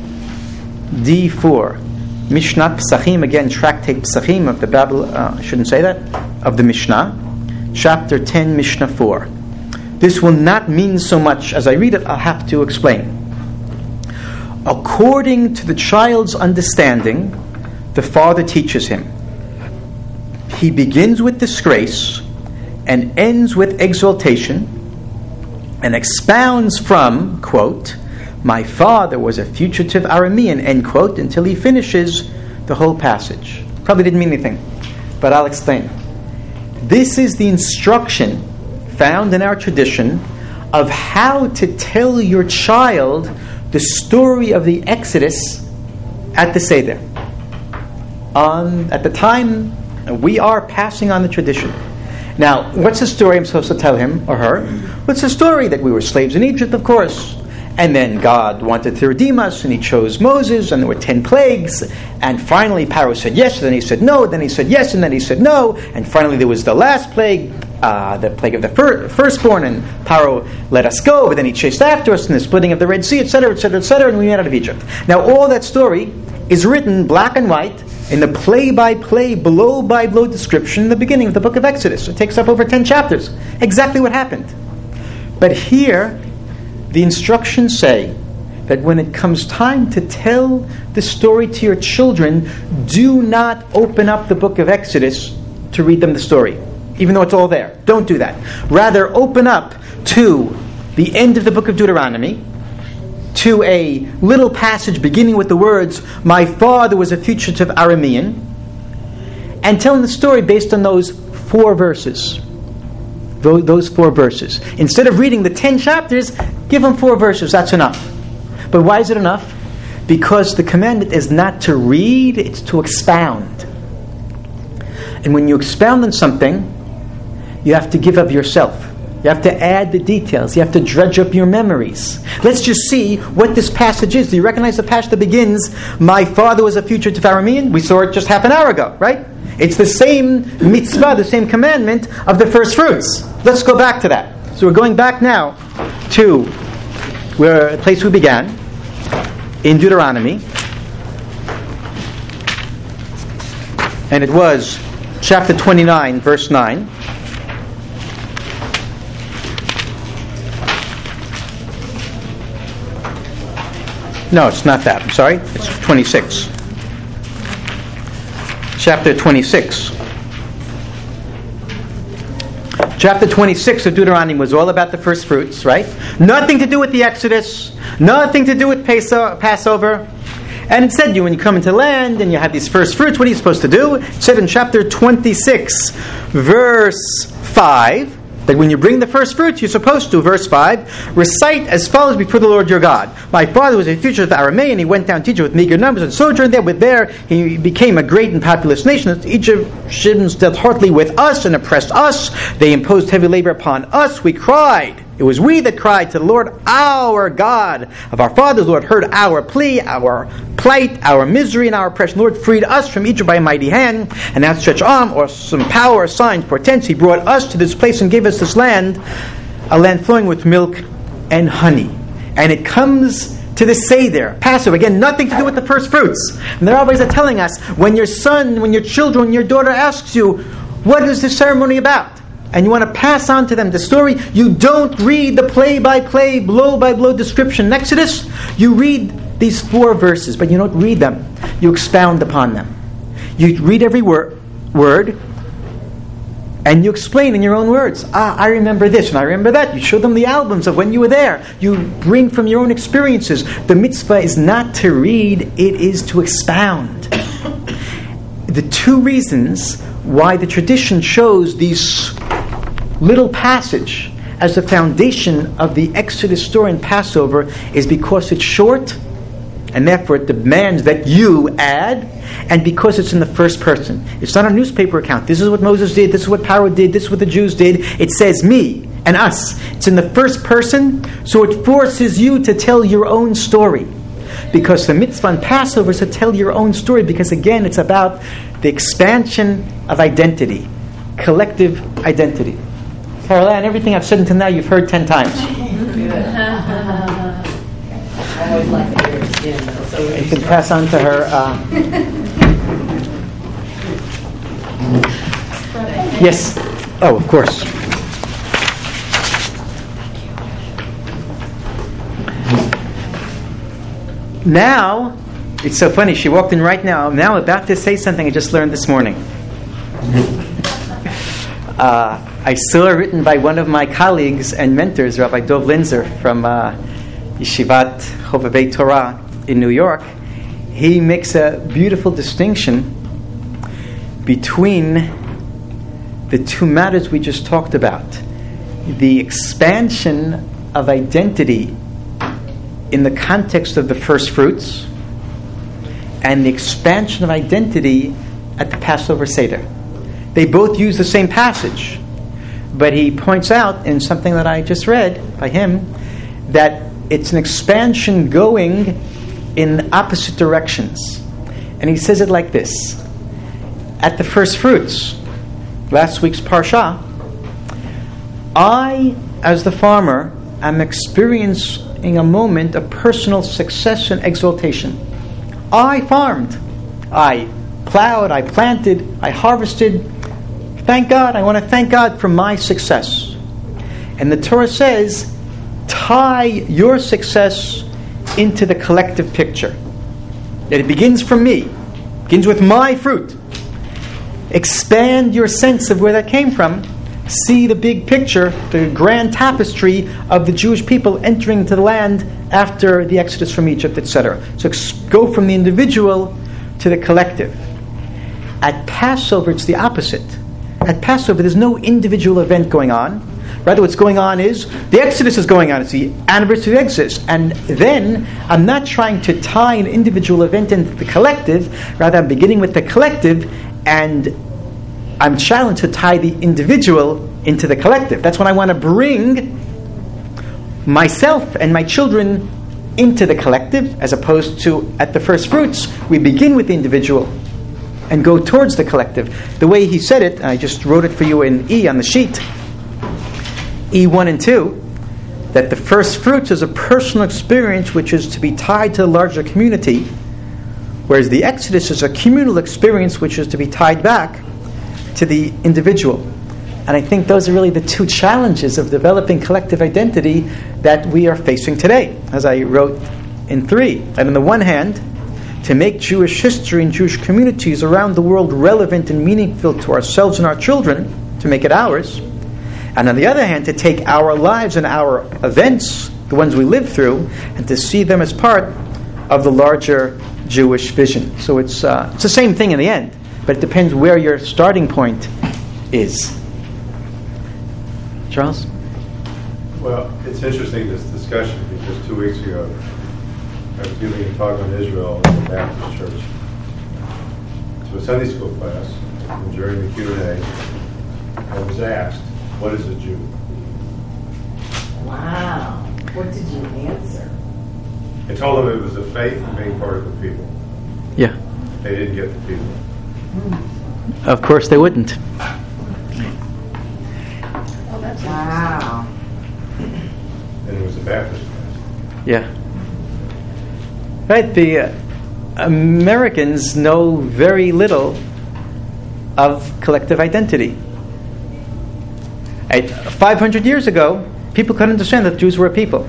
A: D four. Mishnah Pesachim, again, Tractate Pesachim of the Babel, uh, I shouldn't say that, of the Mishnah. Chapter ten, Mishnah four. This will not mean so much as I read it, I'll have to explain. According to the child's understanding, the father teaches him. He begins with disgrace and ends with exaltation and expounds from, quote, my father was a fugitive Aramean, end quote, until he finishes the whole passage. Probably didn't mean anything, but I'll explain. This is the instruction found in our tradition of how to tell your child the story of the Exodus at the Seder. Um, at the time, we are passing on the tradition. Now, what's the story I'm supposed to tell him or her? What's the story? That we were slaves in Egypt, of course. And then God wanted to redeem us, and He chose Moses, and there were ten plagues. And finally, Pharaoh said yes, and then he said no, then he said yes, and then he said no. And finally, there was the last plague, uh, the plague of the fir- firstborn, and Pharaoh let us go, but then he chased after us, and the splitting of the Red Sea, et cetera, et cetera, et cetera, and we went out of Egypt. Now, all that story is written black and white in the play-by-play, blow-by-blow description in the beginning of the book of Exodus. It takes up over ten chapters. Exactly what happened. But here, the instructions say that when it comes time to tell the story to your children, do not open up the book of Exodus to read them the story, even though it's all there. Don't do that. Rather, open up to the end of the book of Deuteronomy, to a little passage beginning with the words, my father was a fugitive Aramean, and tell them the story based on those four verses. Those four verses. Instead of reading the ten chapters, give them four verses. That's enough. But why is it enough? Because the commandment is not to read, it's to expound. And when you expound on something, you have to give of yourself. You have to add the details. You have to dredge up your memories. Let's just see what this passage is. Do you recognize the passage that begins, my father was a fugitive Aramean? We saw it just half an hour ago, right? It's the same mitzvah, the same commandment of the first fruits. Let's go back to that. So we're going back now to where the place we began, in Deuteronomy. And it was chapter twenty-nine, verse nine. No, it's not that. I'm sorry. It's twenty-six. Chapter twenty-six. Chapter twenty-six of Deuteronomy was all about the first fruits, right? Nothing to do with the Exodus. Nothing to do with Passover. And it said, you when you come into land and you have these first fruits, what are you supposed to do? It said in chapter twenty-six, verse five, that when you bring the first fruits, you're supposed to, verse five, recite as follows before the Lord your God. My father was a fugitive of the Aramean, and he went down to Egypt with meager numbers and sojourned there. With there, he became a great and populous nation. The Egyptians dealt hardly with us and oppressed us. They imposed heavy labor upon us. We cried. It was we that cried to the Lord, our God of our fathers. The Lord heard our plea, our plight, our misery, and our oppression. The Lord freed us from Egypt by a mighty hand, and outstretched arm, or some power, or signs, portents. He brought us to this place and gave us this land, a land flowing with milk and honey. And it comes to the Seder, Passover. Again, nothing to do with the first fruits. And the rabbis are telling us, when your son, when your children, when your daughter asks you, what is this ceremony about? And you want to pass on to them the story, you don't read the play-by-play, blow-by-blow description in Exodus. You read these four verses, but you don't read them. You expound upon them. You read every wor- word, and you explain in your own words. Ah, I remember this and I remember that. You show them the albums of when you were there. You bring from your own experiences. The mitzvah is not to read, it is to expound. The two reasons why the tradition chose these little passage as the foundation of the Exodus story and Passover is because it's short, and therefore it demands that you add, and because it's in the first person. It's not a newspaper account. This is what Moses did, this is what Pharaoh did, this is what the Jews did. It says me and us. It's in the first person, so it forces you to tell your own story. Because the mitzvah on Passover is to tell your own story, because again, it's about the expansion of identity, collective identity. Caroline, everything I've said until now, you've heard ten times.
C: I always like to hear it again, though. So
A: You can pass on to her. Uh, yes. Oh, of course. Now, it's so funny. She walked in right now. I'm now about to say something I just learned this morning. Uh, I saw it written by one of my colleagues and mentors, Rabbi Dov Linzer from uh, Yeshivat Chovevei Torah in New York. He makes a beautiful distinction between the two matters we just talked about. The expansion of identity in the context of the first fruits, and the expansion of identity at the Passover Seder. They both use the same passage, but he points out in something that I just read by him that it's an expansion going in opposite directions. And he says it like this. At the first fruits, last week's Parsha, I, as the farmer, am experiencing a moment of personal success and exaltation. I farmed. I plowed, I planted, I harvested. Thank God, I want to thank God for my success. And the Torah says, tie your success into the collective picture. That it begins from me, begins with my fruit. Expand your sense of where that came from. See the big picture, the grand tapestry of the Jewish people entering into the land after the Exodus from Egypt, et cetera. So ex- go from the individual to the collective. At Passover, it's the opposite. At Passover, there's no individual event going on. Rather, what's going on is the Exodus is going on. It's the anniversary of the Exodus. And then I'm not trying to tie an individual event into the collective. Rather, I'm beginning with the collective, and I'm challenged to tie the individual into the collective. That's when I want to bring myself and my children into the collective, as opposed to at the first fruits, we begin with the individual and go towards the collective. The way he said it, I just wrote it for you in E on the sheet, E one and two, that the first fruits is a personal experience which is to be tied to the larger community, whereas the Exodus is a communal experience which is to be tied back to the individual. And I think those are really the two challenges of developing collective identity that we are facing today. As I wrote in three. And on the one hand, to make Jewish history and Jewish communities around the world relevant and meaningful to ourselves and our children, to make it ours. And on the other hand, to take our lives and our events, the ones we live through, and to see them as part of the larger Jewish vision. So it's uh, it's the same thing in the end, but it depends where your starting point is. Charles?
B: Well, it's interesting, this discussion, because two weeks ago I was giving a talk on Israel in the Baptist Church to a Sunday school class, and during the Q and A, I was asked, what is a Jew?
C: Wow. What did you answer?
B: I told them it was the faith of being part of the people.
A: Yeah.
B: They didn't get the people.
A: Of course they wouldn't.
E: Oh, that's
C: Wow.
B: And it was a Baptist class.
A: Yeah. Right, the uh, Americans know very little of collective identity. Right? five hundred years ago, people couldn't understand that Jews were a people.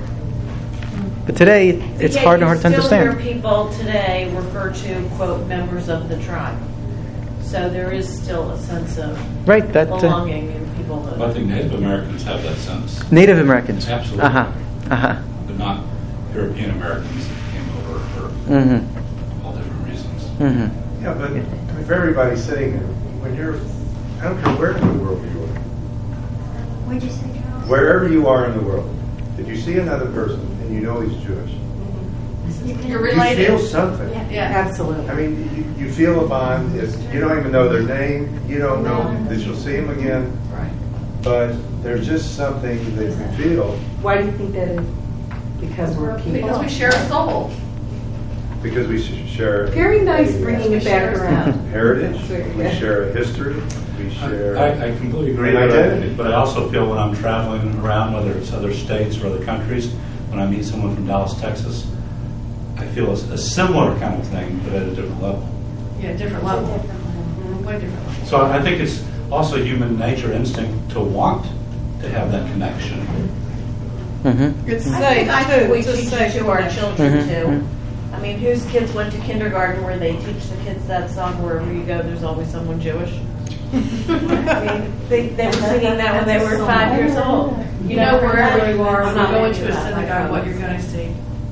A: But today, it's
E: Yet
A: hard and
E: you
A: hard to
E: still
A: understand.
E: hear people today refer to, quote, members of the tribe. So there is still a sense of
A: Right, that uh,
E: belonging in peoplehood.
G: I think Native Americans have that sense,
A: Native Americans.
G: Absolutely.
A: Uh-huh. Uh-huh.
G: but not European Americans that came over for
A: Mm-hmm.
G: all different reasons.
A: Mm-hmm.
B: Yeah, but if everybody's sitting here, when you're, I don't care where in the world you are,
H: What'd you say, Charles?
B: wherever you are in the world, if you see another person and you know he's Jewish,
E: You're
B: you
E: related.
B: feel something.
E: Yeah.
C: Absolutely.
B: I mean, you, you feel a bond. It's, you don't even know their name. You don't know that you'll see them again.
C: Right.
B: But there's just something that you feel
C: Why do you think that is? Because we're people.
E: Because we share a soul.
B: because we sh- share
C: Very nice
B: a
C: bringing it back around.
B: heritage.
C: That's
B: We
C: right.
B: share a history. We share.
G: I, I completely agree,
B: An
G: but I,
B: identity.
G: but I also feel when I'm traveling around, whether it's other states or other countries, when I meet someone from Dallas, Texas, I feel a, a similar kind of thing, but at a different level.
E: Yeah, different level. Way different level.
G: So I think it's also human nature instinct to want to have that connection.
A: Mm-hmm.
E: It's I think, I think we teach it to our children
A: Mhm,
E: too. I mean, whose kids went to kindergarten where they teach the kids that song, wherever you go, there's always someone Jewish? I mean, they, they were singing that when they were five years old.
I: You know, wherever you are, when you
E: I'm not
I: go into a
E: into that, I
I: synagogue, what
E: promise.
I: you're going to see,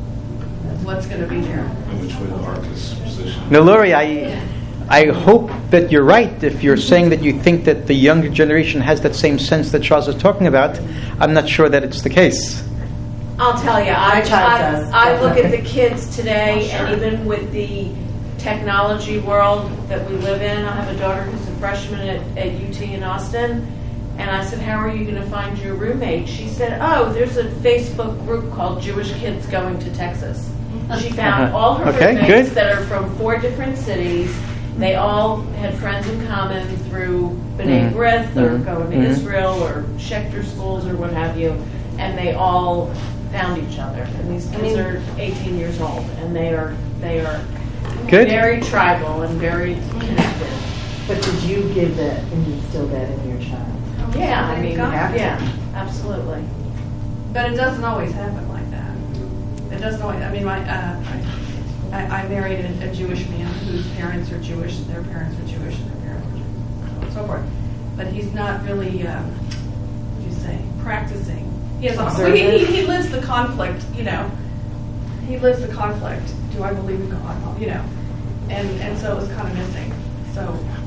I: what's going to be there.
G: In which way the ark is positioned.
A: Now, Lori, I, I hope that you're right if you're saying that you think that the younger generation has that same sense that Charles is talking about. I'm not sure that it's the case.
E: I'll tell you, I,
C: My child
E: I,
C: does,
E: I look at
C: definitely.
E: the kids today,
C: Oh, sure.
E: and even with the technology world that we live in, I have a daughter who's a freshman at, at U T in Austin, and I said, how are you going to find your roommate? She said, oh, there's a Facebook group called Jewish Kids Going to Texas. She found
A: Uh-huh.
E: all her
A: Okay,
E: roommates
A: good.
E: that are from four different cities. They all had friends in common through B'nai
A: Mhm.
E: B'rith or
A: Mhm.
E: going to
A: Mhm.
E: Israel or Schechter schools or what have you, and they all found each other. And these kids
C: mean-
E: are eighteen years old, and they are they are
A: Good.
E: very tribal and very connected.
C: But did you give that and instill that in your child?
E: Yeah, I mean,
C: have to.
E: yeah, absolutely.
I: But it doesn't always happen like that. It doesn't always, I mean, my, uh, I, I married a, a Jewish man whose parents are Jewish, and their parents are Jewish, and their parents are Jewish, and so forth. But he's not really, um, what do you say, practicing. He has a,
C: Observant.
I: he, he, he lives the conflict, you know. He lives the conflict. Do I believe in God? You know. And and so it was kind of missing. So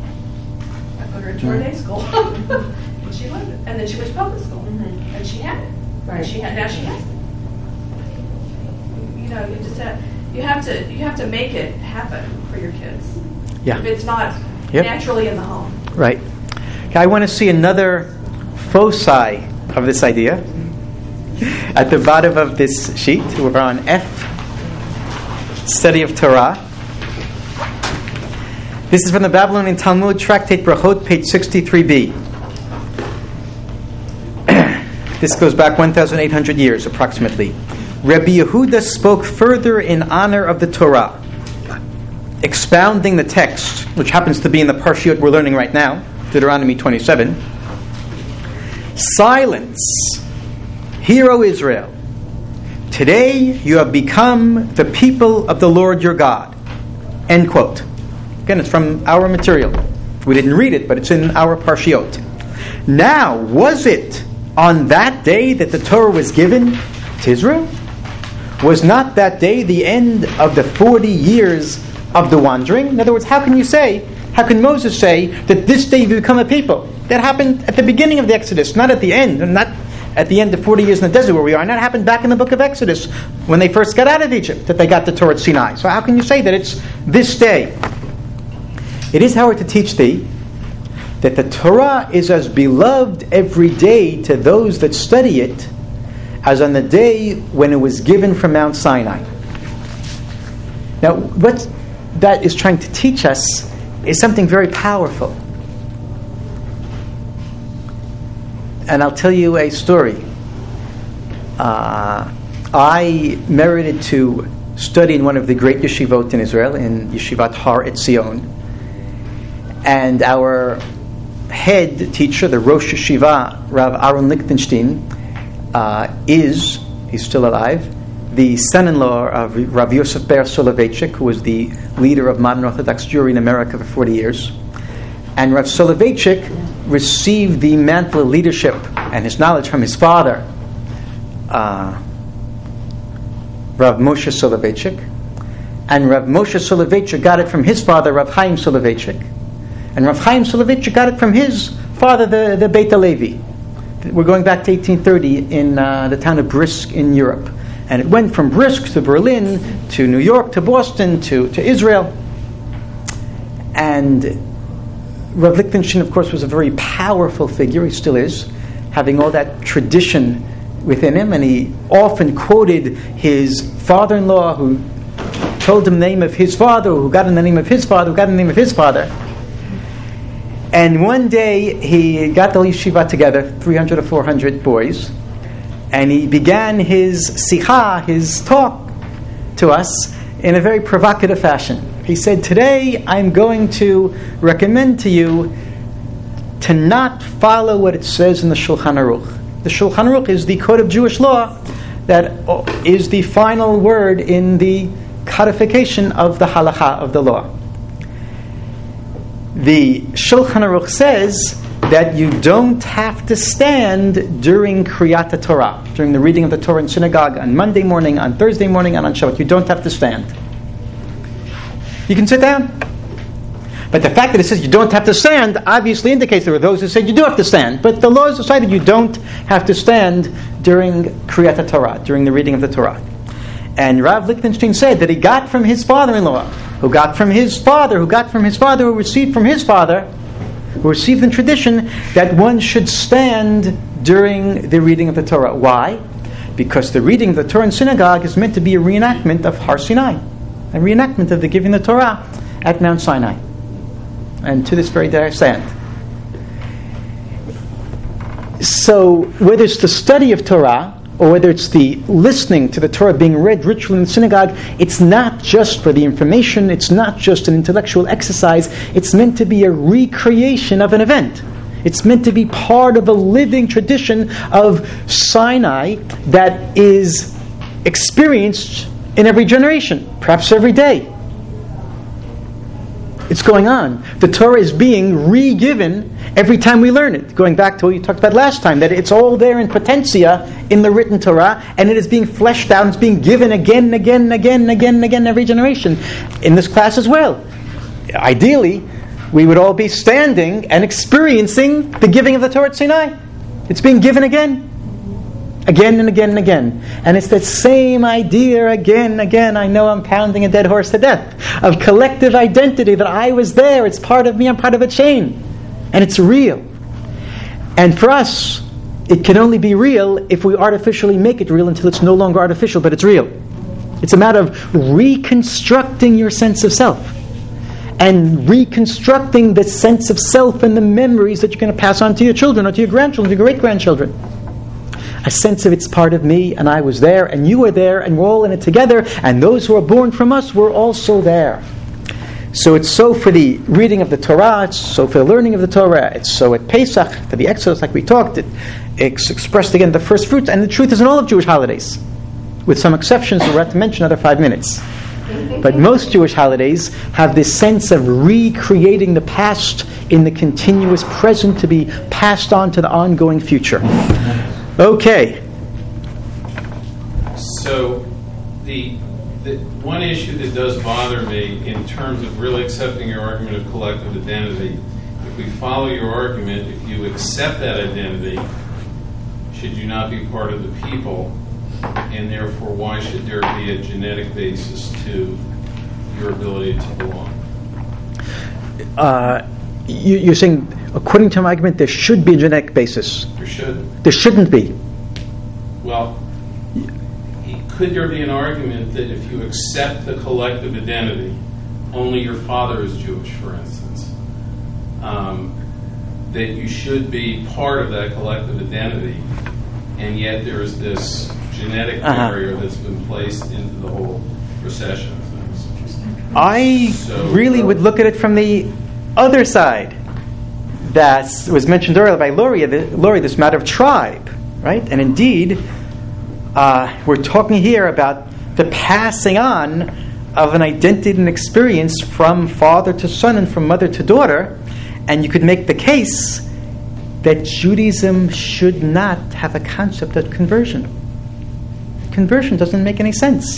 I: I put her into her day school. And she loved it. And then she went to public school.
E: Mhm.
I: And she had it.
C: Right.
I: And she had now she has it. You know, you just have you have to you have to make it happen for your kids.
A: Yeah.
I: If it's not
A: Yep.
I: naturally in the home.
A: Right. Okay, I want to see another foci of this idea. At the bottom of this sheet, we're on F, study of Torah. This is from the Babylonian Talmud, Tractate Brachot, page sixty-three b. This goes back one thousand eight hundred years, approximately. Rabbi Yehuda spoke further in honor of the Torah, expounding the text, which happens to be in the Parshiot we're learning right now, Deuteronomy twenty-seven. Silence, hear, O Israel, Today you have become the people of the Lord your God. End quote. Again, it's from our material. We didn't read it, but it's in our Parshiot. Now, was it on that day that the Torah was given to Israel? Was not that day the end of the forty years of the wandering? In other words, how can you say, how can Moses say that this day you become a people? That happened at the beginning of the Exodus, not at the end, and not at the end of forty years in the desert where we are. And that happened back in the book of Exodus when they first got out of Egypt, that they got the Torah at Sinai. So how can you say that it's this day? It is, however, to teach thee that the Torah is as beloved every day to those that study it as on the day when it was given from Mount Sinai. Now, what that is trying to teach us is something very powerful. And I'll tell you a story. Uh, I merited to study in one of the great yeshivot in Israel, in Yeshivat Har Etzion. And our head teacher, the Rosh Yeshiva, Rav Aaron Lichtenstein, uh, is, he's still alive, the son-in-law of Rav Yosef Ber Soloveitchik, who was the leader of modern Orthodox Jewry in America for forty years. And Rav Soloveitchik received the mantle of leadership and his knowledge from his father, uh, Rav Moshe Soloveitchik. And Rav Moshe Soloveitchik got it from his father, Rav Chaim Soloveitchik. And Rav Chaim Soloveitchik got it from his father, the, the Beit HaLevi. We're going back to eighteen thirty in uh, the town of Brisk in Europe. And it went from Brisk to Berlin, to New York, to Boston, to, to Israel. And Rav Lichtenstein, of course, was a very powerful figure. He still is, having all that tradition within him. And he often quoted his father-in-law, who told him the name of his father, who got in the name of his father, who got in the name of his father. And one day he got the yeshiva together, three hundred or four hundred boys, and he began his sikha, his talk to us, in a very provocative fashion. He said, today I'm going to recommend to you to not follow what it says in the Shulchan Aruch. The Shulchan Aruch is the code of Jewish law that is the final word in the codification of the halakha, of the law. The Shulchan Aruch says that you don't have to stand during Kriyat Torah, during the reading of the Torah in synagogue on Monday morning, on Thursday morning, and on Shabbat. You don't have to stand. You can sit down. But the fact that it says you don't have to stand obviously indicates there are those who say you do have to stand. But the law has decided you don't have to stand during Kriyat Torah, during the reading of the Torah. And Rav Lichtenstein said that he got from his father-in-law, who got from his father, who got from his father, who received from his father, who received in tradition, that one should stand during the reading of the Torah. Why? Because the reading of the Torah in synagogue is meant to be a reenactment of Har Sinai, a reenactment of the giving of the Torah at Mount Sinai. And to this very day I stand. So, whether it's the study of Torah, or whether it's the listening to the Torah being read ritually in the synagogue, it's not just for the information, it's not just an intellectual exercise, it's meant to be a recreation of an event. It's meant to be part of a living tradition of Sinai that is experienced in every generation, perhaps every day. It's going on. The Torah is being re-given every time we learn it. Going back to what you talked about last time, that it's all there in potentia in the written Torah, and it is being fleshed out, it's being given again and again and again and again and again every generation. In this class as well. Ideally, we would all be standing and experiencing the giving of the Torah at Sinai. It's being given again. Again and again and again. And it's that same idea again and again. I know I'm pounding a dead horse to death. Of collective identity, that I was there. It's part of me. I'm part of a chain. And it's real. And for us, it can only be real if we artificially make it real until it's no longer artificial, but it's real. It's a matter of reconstructing your sense of self. And reconstructing the sense of self and the memories that you're going to pass on to your children or to your grandchildren, to your great-grandchildren. A sense of it's part of me, and I was there, and you were there, and we're all in it together, and those who are born from us were also there. So it's so for the reading of the Torah, it's so for the learning of the Torah, it's so at Pesach, for the Exodus, like we talked, it, it's expressed again the first fruits, and the truth is in all of Jewish holidays. with some exceptions we'll have to mention another five minutes. But most Jewish holidays have this sense of recreating the past in the continuous present to be passed on to the ongoing future. Okay.
D: So the, the one issue that does bother me in terms of really accepting your argument of collective identity, if we follow your argument, if you accept that identity, should you not be part of the people? And therefore, why should there be a genetic basis to your ability to belong?
A: Uh, you, you're saying, according to my argument, there should be a genetic basis.
D: There should.
A: There shouldn't be.
D: Well, could there be an argument that if you accept the collective identity, only your father is Jewish, for instance, um, that you should be part of that collective identity, and yet there is this genetic
A: uh-huh.
D: barrier that's been placed into the whole procession of things?
A: I
D: so,
A: really would look at it from the other side. That was mentioned earlier by Laurie, Laurie, this matter of tribe, right? And indeed, uh, we're talking here about the passing on of an identity and experience from father to son and from mother to daughter. And you could make the case that Judaism should not have a concept of conversion. Conversion doesn't make any sense.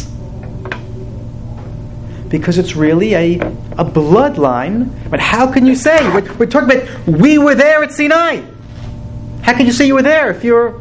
A: Because it's really a, a bloodline. But how can you say? We're, we're talking about, we were there at Sinai. How can you say you were there if your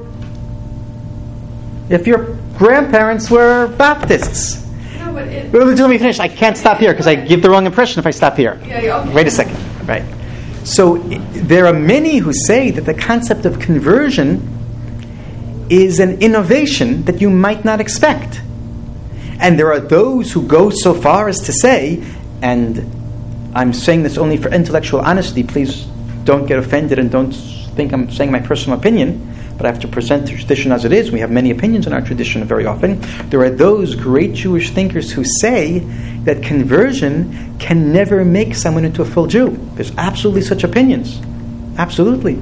A: if your grandparents were Baptists?
F: No, but it,
A: Let me finish. I can't stop here because I give the wrong impression if I stop here.
F: Yeah, yeah, okay.
A: Wait a second. Right. So there are many who say that the concept of conversion is an innovation that you might not expect. And there are those who go so far as to say, and I'm saying this only for intellectual honesty, please don't get offended and don't think I'm saying my personal opinion, but I have to present the tradition as it is. We have many opinions in our tradition very often. There are those great Jewish thinkers who say that conversion can never make someone into a full Jew. There's absolutely such opinions. Absolutely.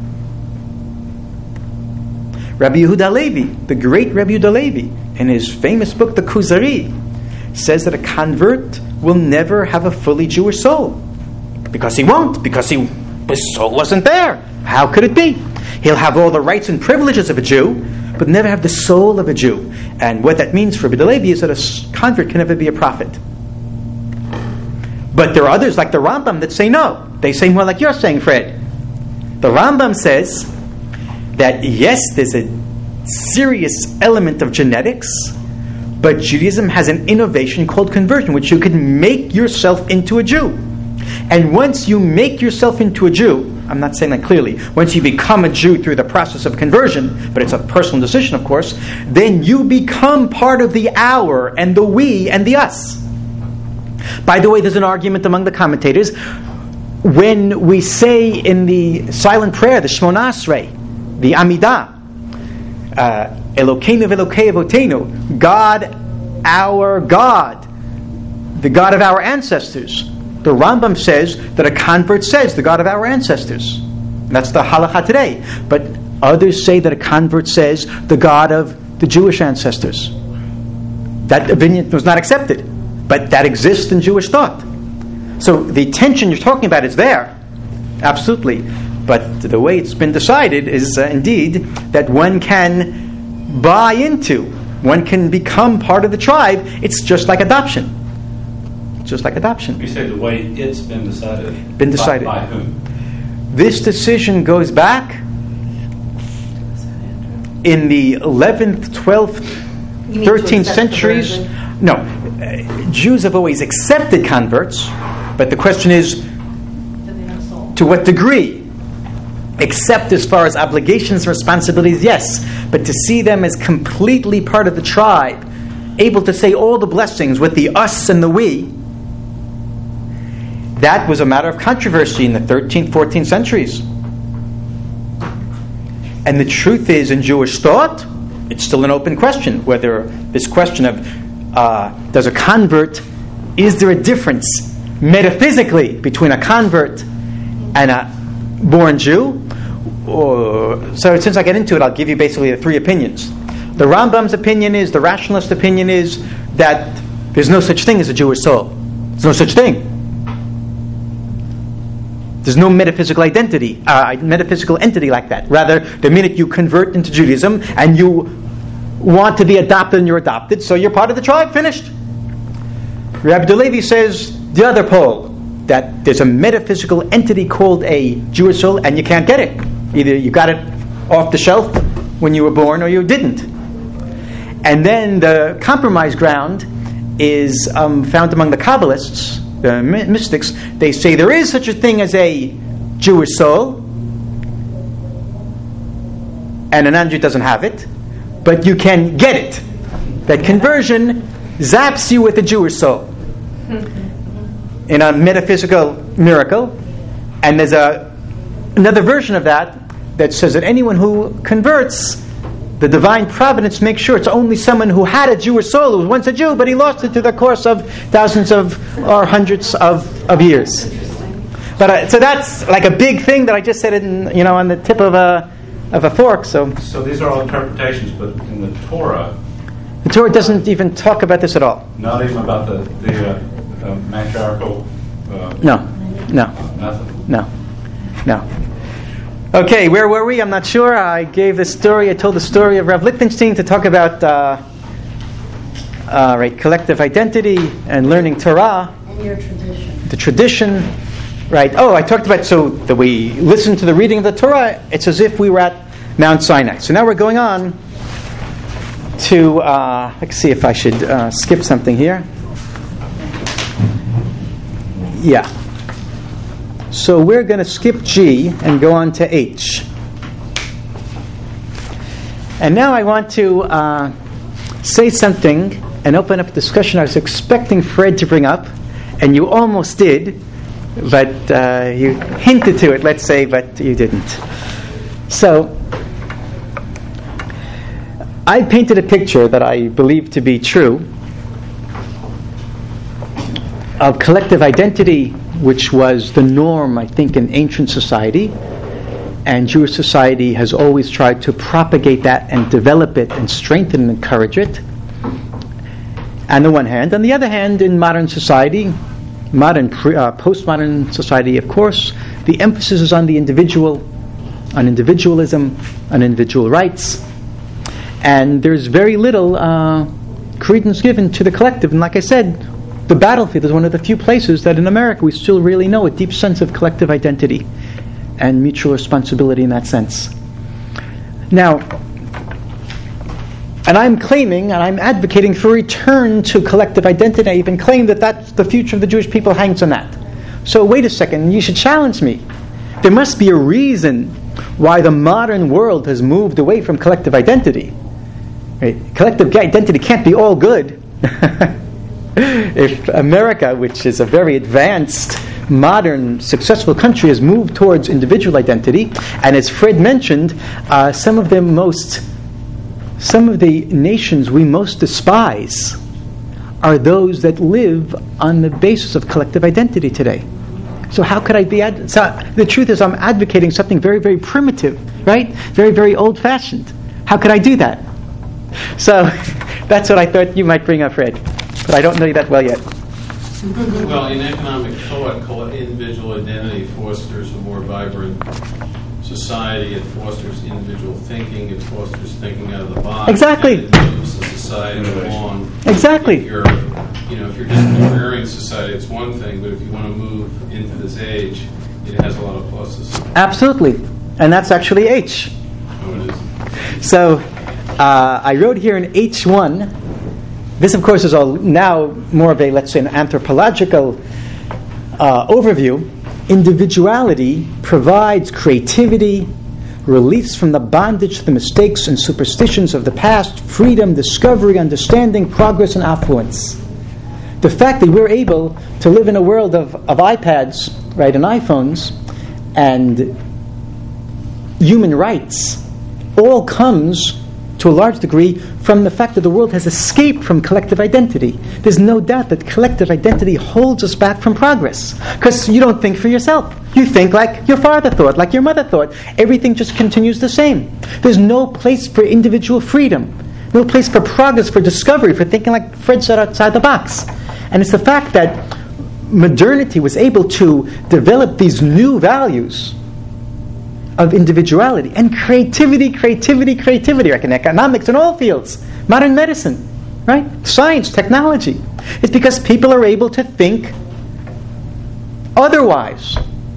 A: Rabbi Yehuda Halevi, the great Rabbi Yehuda Halevi, in his famous book, The Kuzari, says that a convert will never have a fully Jewish soul. Because he won't, because he, his soul wasn't there. How could it be? He'll have all the rights and privileges of a Jew, but never have the soul of a Jew. And what that means for Rabbi Halevi is that a convert can never be a prophet. But there are others, like the Rambam, that say no. They say more like you're saying, Fred. The Rambam says that yes, there's a serious element of genetics, but Judaism has an innovation called conversion, which you can make yourself into a Jew. And once you make yourself into a Jew, I'm not saying that clearly, once you become a Jew through the process of conversion, but it's a personal decision, of course, then you become part of the our and the we and the us. By the way, there's an argument among the commentators. When we say in the silent prayer, the Shmona Esrei, the Amidah, uh, Elokeinu v'Elokei Avotenu, God, our God, the God of our ancestors. The Rambam says that a convert says, the God of our ancestors. That's the halakha today. But others say that a convert says, the God of the Jewish ancestors. That opinion was not accepted. But that exists in Jewish thought. So the tension you're talking about is there. Absolutely. But the way it's been decided is uh, indeed that one can buy into, one can become part of the tribe. It's just like adoption. Just like adoption.
G: You say the way it's been decided.
A: Been decided.
G: By, by whom?
A: This decision goes back in the eleventh, twelfth, thirteenth centuries. No, uh, Jews have always accepted converts, but the question is, to what degree? Except as far as obligations and responsibilities, yes. But to see them as completely part of the tribe, able to say all the blessings with the us and the we, that was a matter of controversy in the thirteenth, fourteenth centuries. And the truth is, in Jewish thought, it's still an open question, whether this question of uh, does a convert, is there a difference metaphysically between a convert and a born Jew? Or, so since I get into it, I'll give you basically the three opinions. The Rambam's opinion is, the rationalist opinion is, that there's no such thing as a Jewish soul. There's no such thing. There's no metaphysical identity, uh, metaphysical entity like that. Rather, the minute you convert into Judaism and you want to be adopted and you're adopted, so you're part of the tribe, finished. Rabbi Dolevi says the other pole, that there's a metaphysical entity called a Jewish soul and you can't get it. Either you got it off the shelf when you were born or you didn't. And then the compromise ground is um, found among the Kabbalists, the mystics. They say there is such a thing as a Jewish soul, and an non-Jew doesn't have it, but you can get it. That conversion zaps you with a Jewish soul in a metaphysical miracle. And there's a another version of that that says that anyone who converts, the divine providence makes sure it's only someone who had a Jewish soul, who was once a Jew, but he lost it through the course of thousands of or hundreds of, of years. But uh, so that's like a big thing that I just said in, you know, on the tip of a of a fork. So
G: So these are all interpretations, but in the Torah,
A: the Torah doesn't even talk about this at all.
G: not even about the the uh, uh, matriarchal. Uh,
A: No, no,
G: Nothing.
A: no, no. Okay, where were we? I'm not sure. I gave the story. I told the story of Rav Lichtenstein to talk about uh, uh, right collective identity and learning Torah.
H: And your tradition.
A: The tradition, right? Oh, I talked about so that we listen to the reading of the Torah. It's as if we were at Mount Sinai. So now we're going on to. Uh, let's see if I should uh, skip something here. Yeah. So we're going to skip G and go on to H. And now I want to uh, say something and open up a discussion I was expecting Fred to bring up, and you almost did, but uh, you hinted to it, let's say, but you didn't. So I painted a picture that I believe to be true of collective identity, which was the norm, I think, in ancient society. And Jewish society has always tried to propagate that and develop it and strengthen and encourage it. On the one hand. On the other hand, in modern society, modern pre, uh, postmodern society, of course, the emphasis is on the individual, on individualism, on individual rights. And there's very little uh, credence given to the collective. And like I said, the battlefield is one of the few places that in America we still really know a deep sense of collective identity and mutual responsibility in that sense. Now, and I'm claiming and I'm advocating for return to collective identity. I even claim that that's the future of the Jewish people hangs on that. So wait a second, you should challenge me. There must be a reason why the modern world has moved away from collective identity. Right? Collective identity can't be all good. If America, which is a very advanced, modern, successful country, has moved towards individual identity, and as Fred mentioned, uh, some of the most, some of the nations we most despise are those that live on the basis of collective identity today. So how could I be? Ad- so the truth is, I'm advocating something very, very primitive, right? Very, very old-fashioned. How could I do that? So that's what I thought you might bring up, Fred. But I don't know you that well yet.
D: Well, in economic thought, individual identity fosters a more vibrant society. It fosters individual thinking. It fosters thinking out of the box.
A: Exactly.
D: And it moves the society along.
A: Exactly.
D: If you're, you know, if you're just an agrarian society, it's one thing. But if you want to move into this age, it has a lot of pluses.
A: Absolutely, and that's actually H.
D: Oh, it is.
A: So uh, I wrote here in H one. This, of course, is all now more of a, let's say, an anthropological uh, overview. Individuality provides creativity, release from the bondage to the mistakes and superstitions of the past, freedom, discovery, understanding, progress, and affluence. The fact that we're able to live in a world of, of iPads, right, and iPhones, and human rights, all comes to a large degree from the fact that the world has escaped from collective identity. There's no doubt that collective identity holds us back from progress. Because you don't think for yourself. You think like your father thought, like your mother thought. Everything just continues the same. There's no place for individual freedom. no place for progress, for discovery, for thinking like Fred said, outside the box. And it's the fact that modernity was able to develop these new values of individuality and creativity, creativity, creativity, like in economics, in all fields, modern medicine, right? Science, technology. It's because people are able to think otherwise.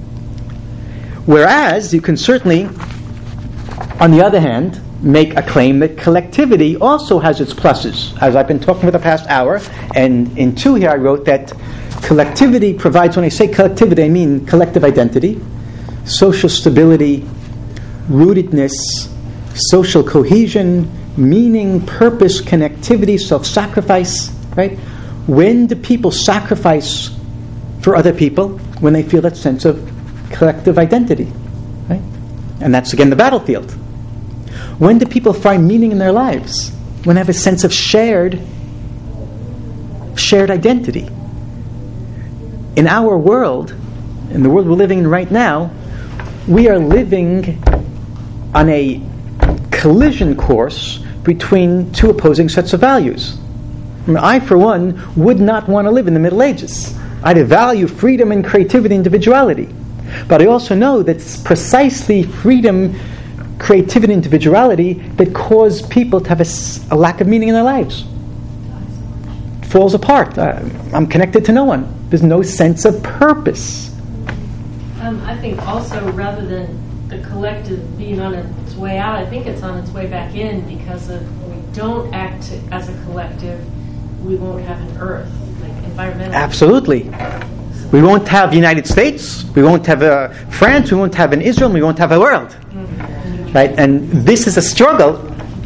A: Whereas you can certainly, on the other hand, make a claim that collectivity also has its pluses. As I've been talking for the past hour, and in two here I wrote that collectivity provides, when I say collectivity, I mean collective identity, social stability, rootedness, social cohesion, meaning, purpose, connectivity, self-sacrifice, right? When do people sacrifice for other people? When they feel that sense of collective identity, right? And that's again the battlefield. When do people find meaning in their lives? When they have a sense of shared shared identity. In our world, in the world we're living in right now, we are living on a collision course between two opposing sets of values. I, mean, I, for one, would not want to live in the Middle Ages. I value freedom and creativity, individuality. But I also know that it's precisely freedom, creativity, individuality that cause people to have a, a lack of meaning in their lives. It falls apart. Uh, I'm connected to no one. There's no sense of purpose.
I: Um, I think also, rather than the collective being on its way out, I think it's on its way back in, because if we don't act as a collective, we won't have an Earth, like environmental.
A: Absolutely. We won't have the United States, we won't have uh, France, we won't have an Israel, we won't have a world. Mm-hmm. Right? And this is a struggle.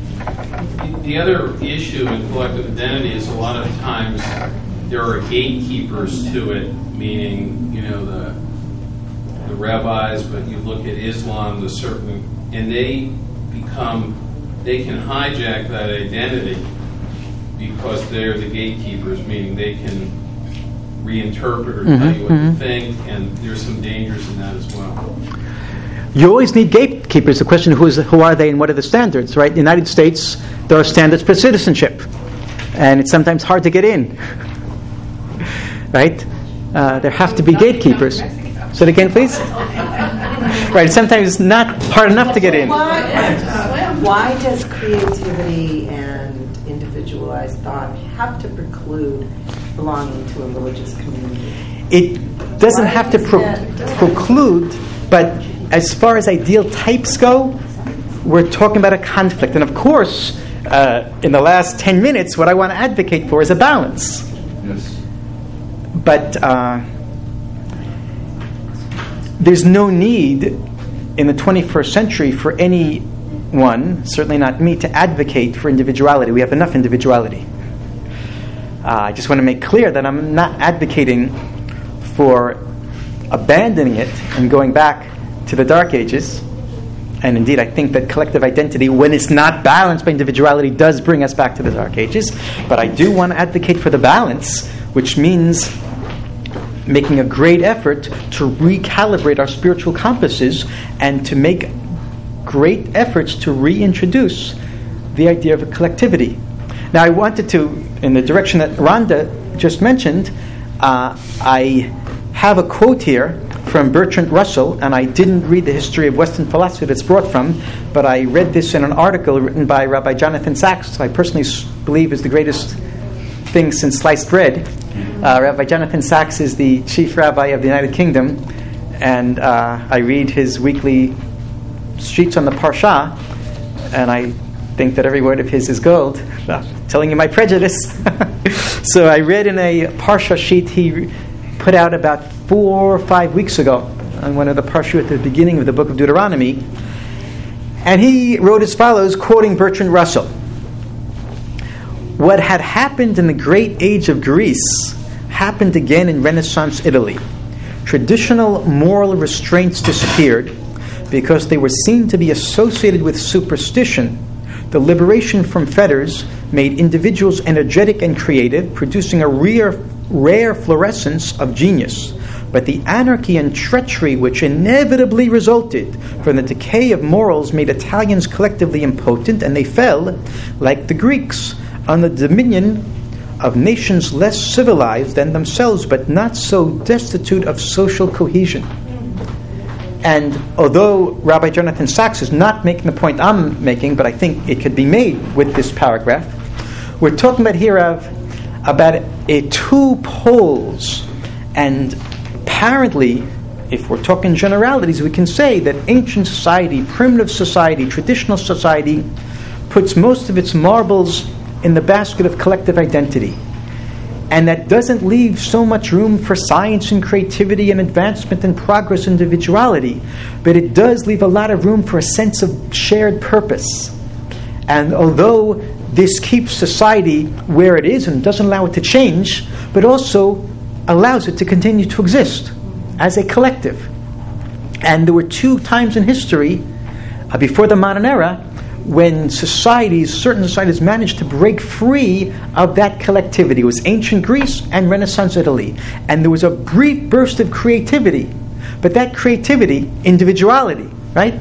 D: The other issue in collective identity is a lot of times there are gatekeepers to it, meaning, you know, the the rabbis, but you look at Islam, the certain, and they become, they can hijack that identity because they're the gatekeepers, meaning they can reinterpret or mm-hmm, tell you what mm-hmm. to think, and there's some dangers in that as well.
A: You always need gatekeepers. The question who is who are they and what are the standards, right? In the United States, there are standards for citizenship, and it's sometimes hard to get in, right? Uh, there have to be gatekeepers. Say it again, please. Right, sometimes it's not hard enough to get in.
C: Why, why does creativity and individualized thought have to preclude belonging to a religious community?
A: It doesn't why have to pro- preclude, but as far as ideal types go, we're talking about a conflict. And of course, uh, in the last ten minutes, what I want to advocate for is a balance.
G: Yes.
A: But uh, there's no need in the twenty-first century for anyone, certainly not me, to advocate for individuality. We have enough individuality. Uh, I just want to make clear that I'm not advocating for abandoning it and going back to the Dark Ages. And indeed, I think that collective identity, when it's not balanced by individuality, does bring us back to the Dark Ages. But I do want to advocate for the balance, which means making a great effort to recalibrate our spiritual compasses and to make great efforts to reintroduce the idea of a collectivity. Now, I wanted to, in the direction that Rhonda just mentioned, uh, I have a quote here from Bertrand Russell, and I didn't read the history of Western philosophy that's brought from, but I read this in an article written by Rabbi Jonathan Sacks, I personally believe is the greatest thing since sliced bread. Uh, Rabbi Jonathan Sacks is the chief rabbi of the United Kingdom, and uh, I read his weekly sheets on the Parsha, and I think that every word of his is gold. Well, telling you my prejudice. So I read in a Parsha sheet he put out about four or five weeks ago on one of the Parsha at the beginning of the book of Deuteronomy, and he wrote as follows, quoting Bertrand Russell: "What had happened in the great age of Greece happened again in Renaissance Italy. Traditional moral restraints disappeared because they were seen to be associated with superstition. The liberation from fetters made individuals energetic and creative, producing a rare, rare fluorescence of genius. but the anarchy and treachery which inevitably resulted from the decay of morals made Italians collectively impotent, and they fell, like the Greeks, on the dominion of nations less civilized than themselves, but not so destitute of social cohesion. And although Rabbi Jonathan Sachs is not making the point I'm making, but I think it could be made with this paragraph, we're talking about here of about a two poles, and apparently, if we're talking generalities, we can say that ancient society, primitive society, traditional society puts most of its marbles in the basket of collective identity. And that doesn't leave so much room for science and creativity and advancement and progress and individuality, but it does leave a lot of room for a sense of shared purpose. And although this keeps society where it is and doesn't allow it to change, but also allows it to continue to exist as a collective. And there were two times in history, uh, before the modern era, when societies, certain societies managed to break free of that collectivity. It was ancient Greece and Renaissance Italy. And there was a brief burst of creativity. But that creativity, individuality, right,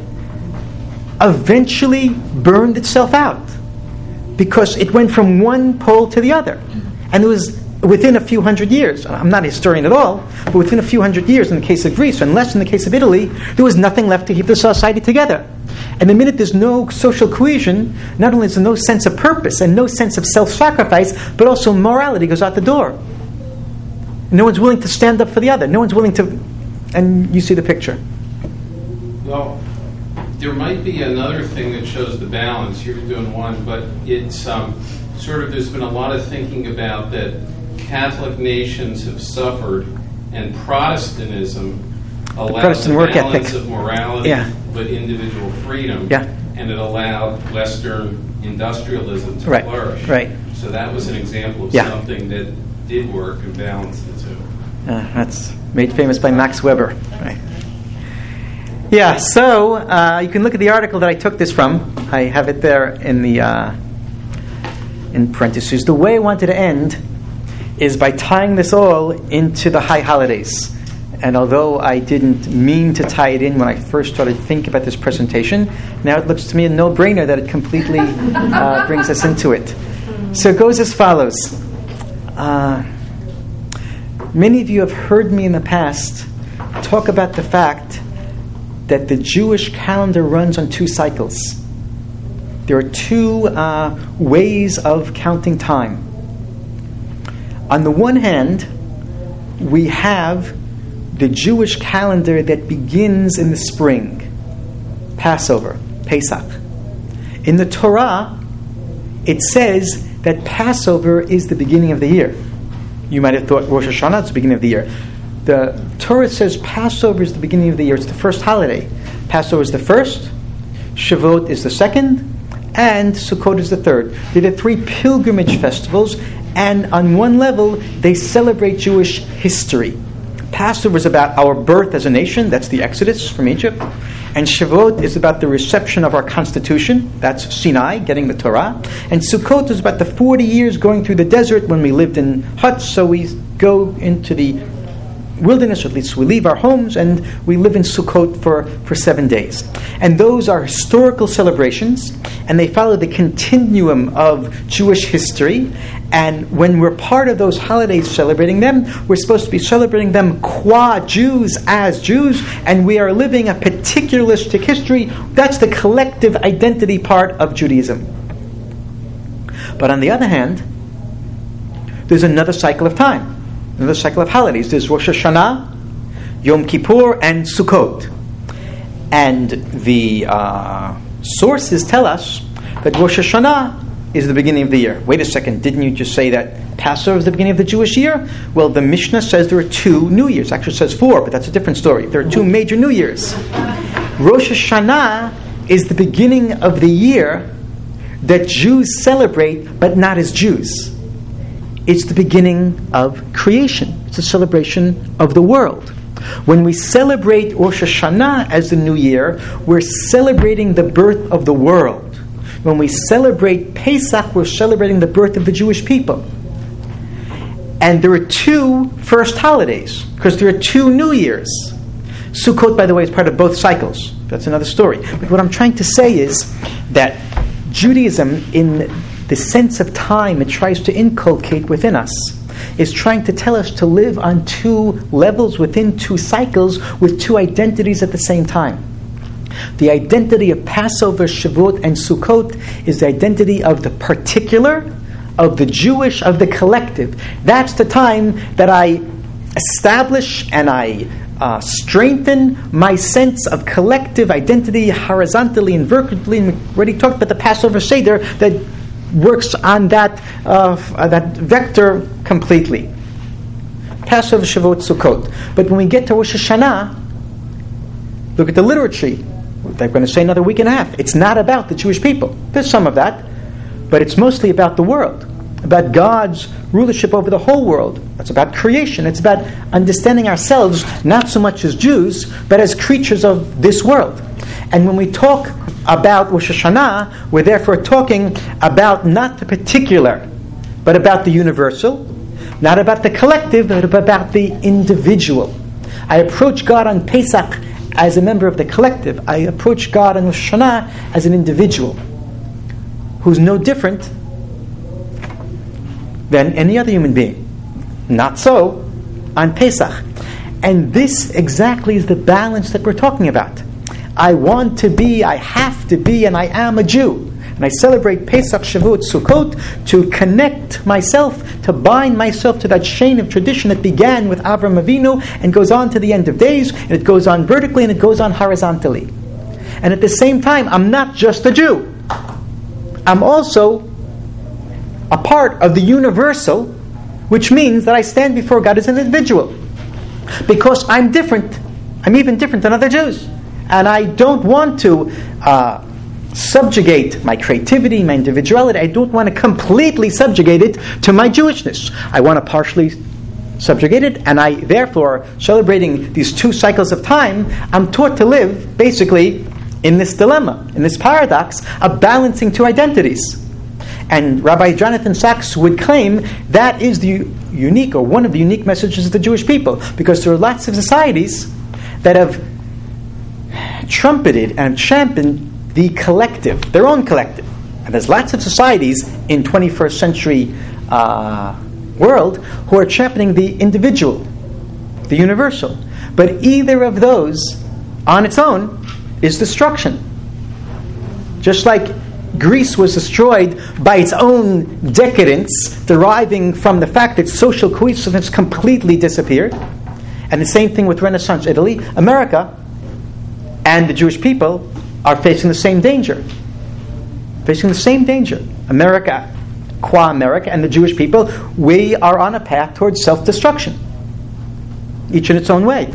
A: eventually burned itself out. Because it went from one pole to the other. And it was within a few hundred years. I'm not a historian at all, but within a few hundred years in the case of Greece, and less in the case of Italy, there was nothing left to keep the society together. And the minute there's no social cohesion, not only is there no sense of purpose and no sense of self-sacrifice, but also morality goes out the door. No one's willing to stand up for the other. No one's willing to... And you see the picture.
D: Well, there might be another thing that shows the balance. You're doing one, but it's um, sort of, there's been a lot of thinking about that Catholic nations have suffered, and Protestantism allows
A: Protestant
D: a
A: work
D: balance
A: ethic.
D: of morality,
A: Yeah.
D: but individual freedom.
A: Yeah.
D: And it allowed Western industrialism to
A: Right,
D: flourish.
A: right.
D: So that was an example of
A: Yeah.
D: something that did work and balanced the two.
A: Uh, that's made famous by Max Weber. Right. Yeah, so uh, you can look at the article that I took this from. I have it there in the uh, in parentheses. The way I wanted to end is by tying this all into the high holidays. And although I didn't mean to tie it in when I first started thinking about this presentation, now it looks to me a no-brainer that it completely uh, brings us into it. So it goes as follows. Uh, many of you have heard me in the past talk about the fact that the Jewish calendar runs on two cycles. There are two uh, ways of counting time. On the one hand, we have the Jewish calendar that begins in the spring, Passover, Pesach. In the Torah, it says that Passover is the beginning of the year. You might have thought Rosh Hashanah is the beginning of the year. The Torah says Passover is the beginning of the year. It's the first holiday. Passover is the first, Shavuot is the second, and Sukkot is the third. They're the three pilgrimage festivals, and on one level, they celebrate Jewish history. Passover is about our birth as a nation, that's the Exodus from Egypt, and Shavuot is about the reception of our constitution, that's Sinai, getting the Torah, and Sukkot is about the forty years going through the desert when we lived in huts, so we go into the wilderness, or at least we leave our homes, and we live in Sukkot for, for seven days. And those are historical celebrations, and they follow the continuum of Jewish history. And when we're part of those holidays celebrating them, we're supposed to be celebrating them qua Jews, as Jews, and we are living a particularistic history. That's the collective identity part of Judaism. But on the other hand, there's another cycle of time. Another cycle of holidays. There's Rosh Hashanah, Yom Kippur, and Sukkot. And the uh, sources tell us that Rosh Hashanah is the beginning of the year. Wait a second, didn't you just say that Passover is the beginning of the Jewish year? Well, the Mishnah says there are two New Years. Actually, it says four, but that's a different story. There are two major New Years. Rosh Hashanah is the beginning of the year that Jews celebrate, but not as Jews. It's the beginning of creation. It's a celebration of the world. When we celebrate Rosh Hashanah as the new year, we're celebrating the birth of the world. When we celebrate Pesach, we're celebrating the birth of the Jewish people. And there are two first holidays, because there are two New Years. Sukkot, by the way, is part of both cycles. That's another story. But what I'm trying to say is that Judaism, in the sense of time it tries to inculcate within us, is trying to tell us to live on two levels within two cycles with two identities at the same time. The identity of Passover, Shavuot, and Sukkot is the identity of the particular, of the Jewish, of the collective. That's the time that I establish and I uh, strengthen my sense of collective identity horizontally and vertically. And we already talked about the Passover Seder that works on that uh, that vector completely. Passover, Shavuot, Sukkot. But when we get to Rosh Hashanah, look at the liturgy. They're going to say another week and a half. It's not about the Jewish people. There's some of that, but it's mostly about the world, about God's rulership over the whole world. It's about creation. It's about understanding ourselves not so much as Jews, but as creatures of this world. And when we talk about Rosh Hashanah, we're therefore talking about not the particular, but about the universal, not about the collective, but about the individual. I approach God on Pesach as a member of the collective. I approach God on Rosh Hashanah as an individual who's no different than any other human being. Not so on Pesach. And this exactly is the balance that we're talking about. I want to be, I have to be, and I am a Jew. And I celebrate Pesach, Shavuot, Sukkot to connect myself, to bind myself to that chain of tradition that began with Avram Avinu and goes on to the end of days, and it goes on vertically and it goes on horizontally. And at the same time, I'm not just a Jew. I'm also a part of the universal, which means that I stand before God as an individual. Because I'm different. I'm even different than other Jews. And I don't want to uh, subjugate my creativity, my individuality. I don't want to completely subjugate it to my Jewishness. I want to partially subjugate it, and I, therefore, celebrating these two cycles of time, I'm taught to live, basically, in this dilemma, in this paradox of balancing two identities. And Rabbi Jonathan Sachs would claim that is the unique, or one of the unique messages of the Jewish people, because there are lots of societies that have trumpeted and championed the collective, their own collective. And there's lots of societies in twenty-first century uh, world who are championing the individual, the universal. But either of those, on its own, is destruction. Just like Greece was destroyed by its own decadence, deriving from the fact that social cohesiveness completely disappeared. And the same thing with Renaissance Italy. America and the Jewish people are facing the same danger. Facing the same danger. America, qua America, and the Jewish people, we are on a path towards self-destruction. Each in its own way.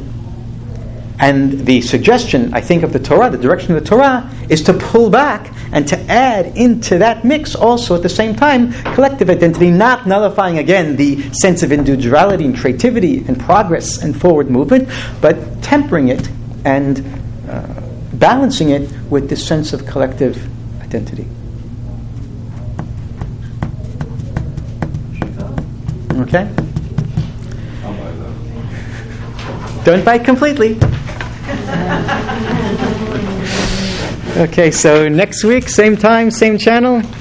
A: And the suggestion, I think, of the Torah, the direction of the Torah, is to pull back and to add into that mix also at the same time collective identity, not nullifying again the sense of individuality and creativity and progress and forward movement, but tempering it and uh, balancing it with this sense of collective identity. Okay?
G: I'll buy that.
A: Don't bite completely. Okay, so next week, same time, same channel.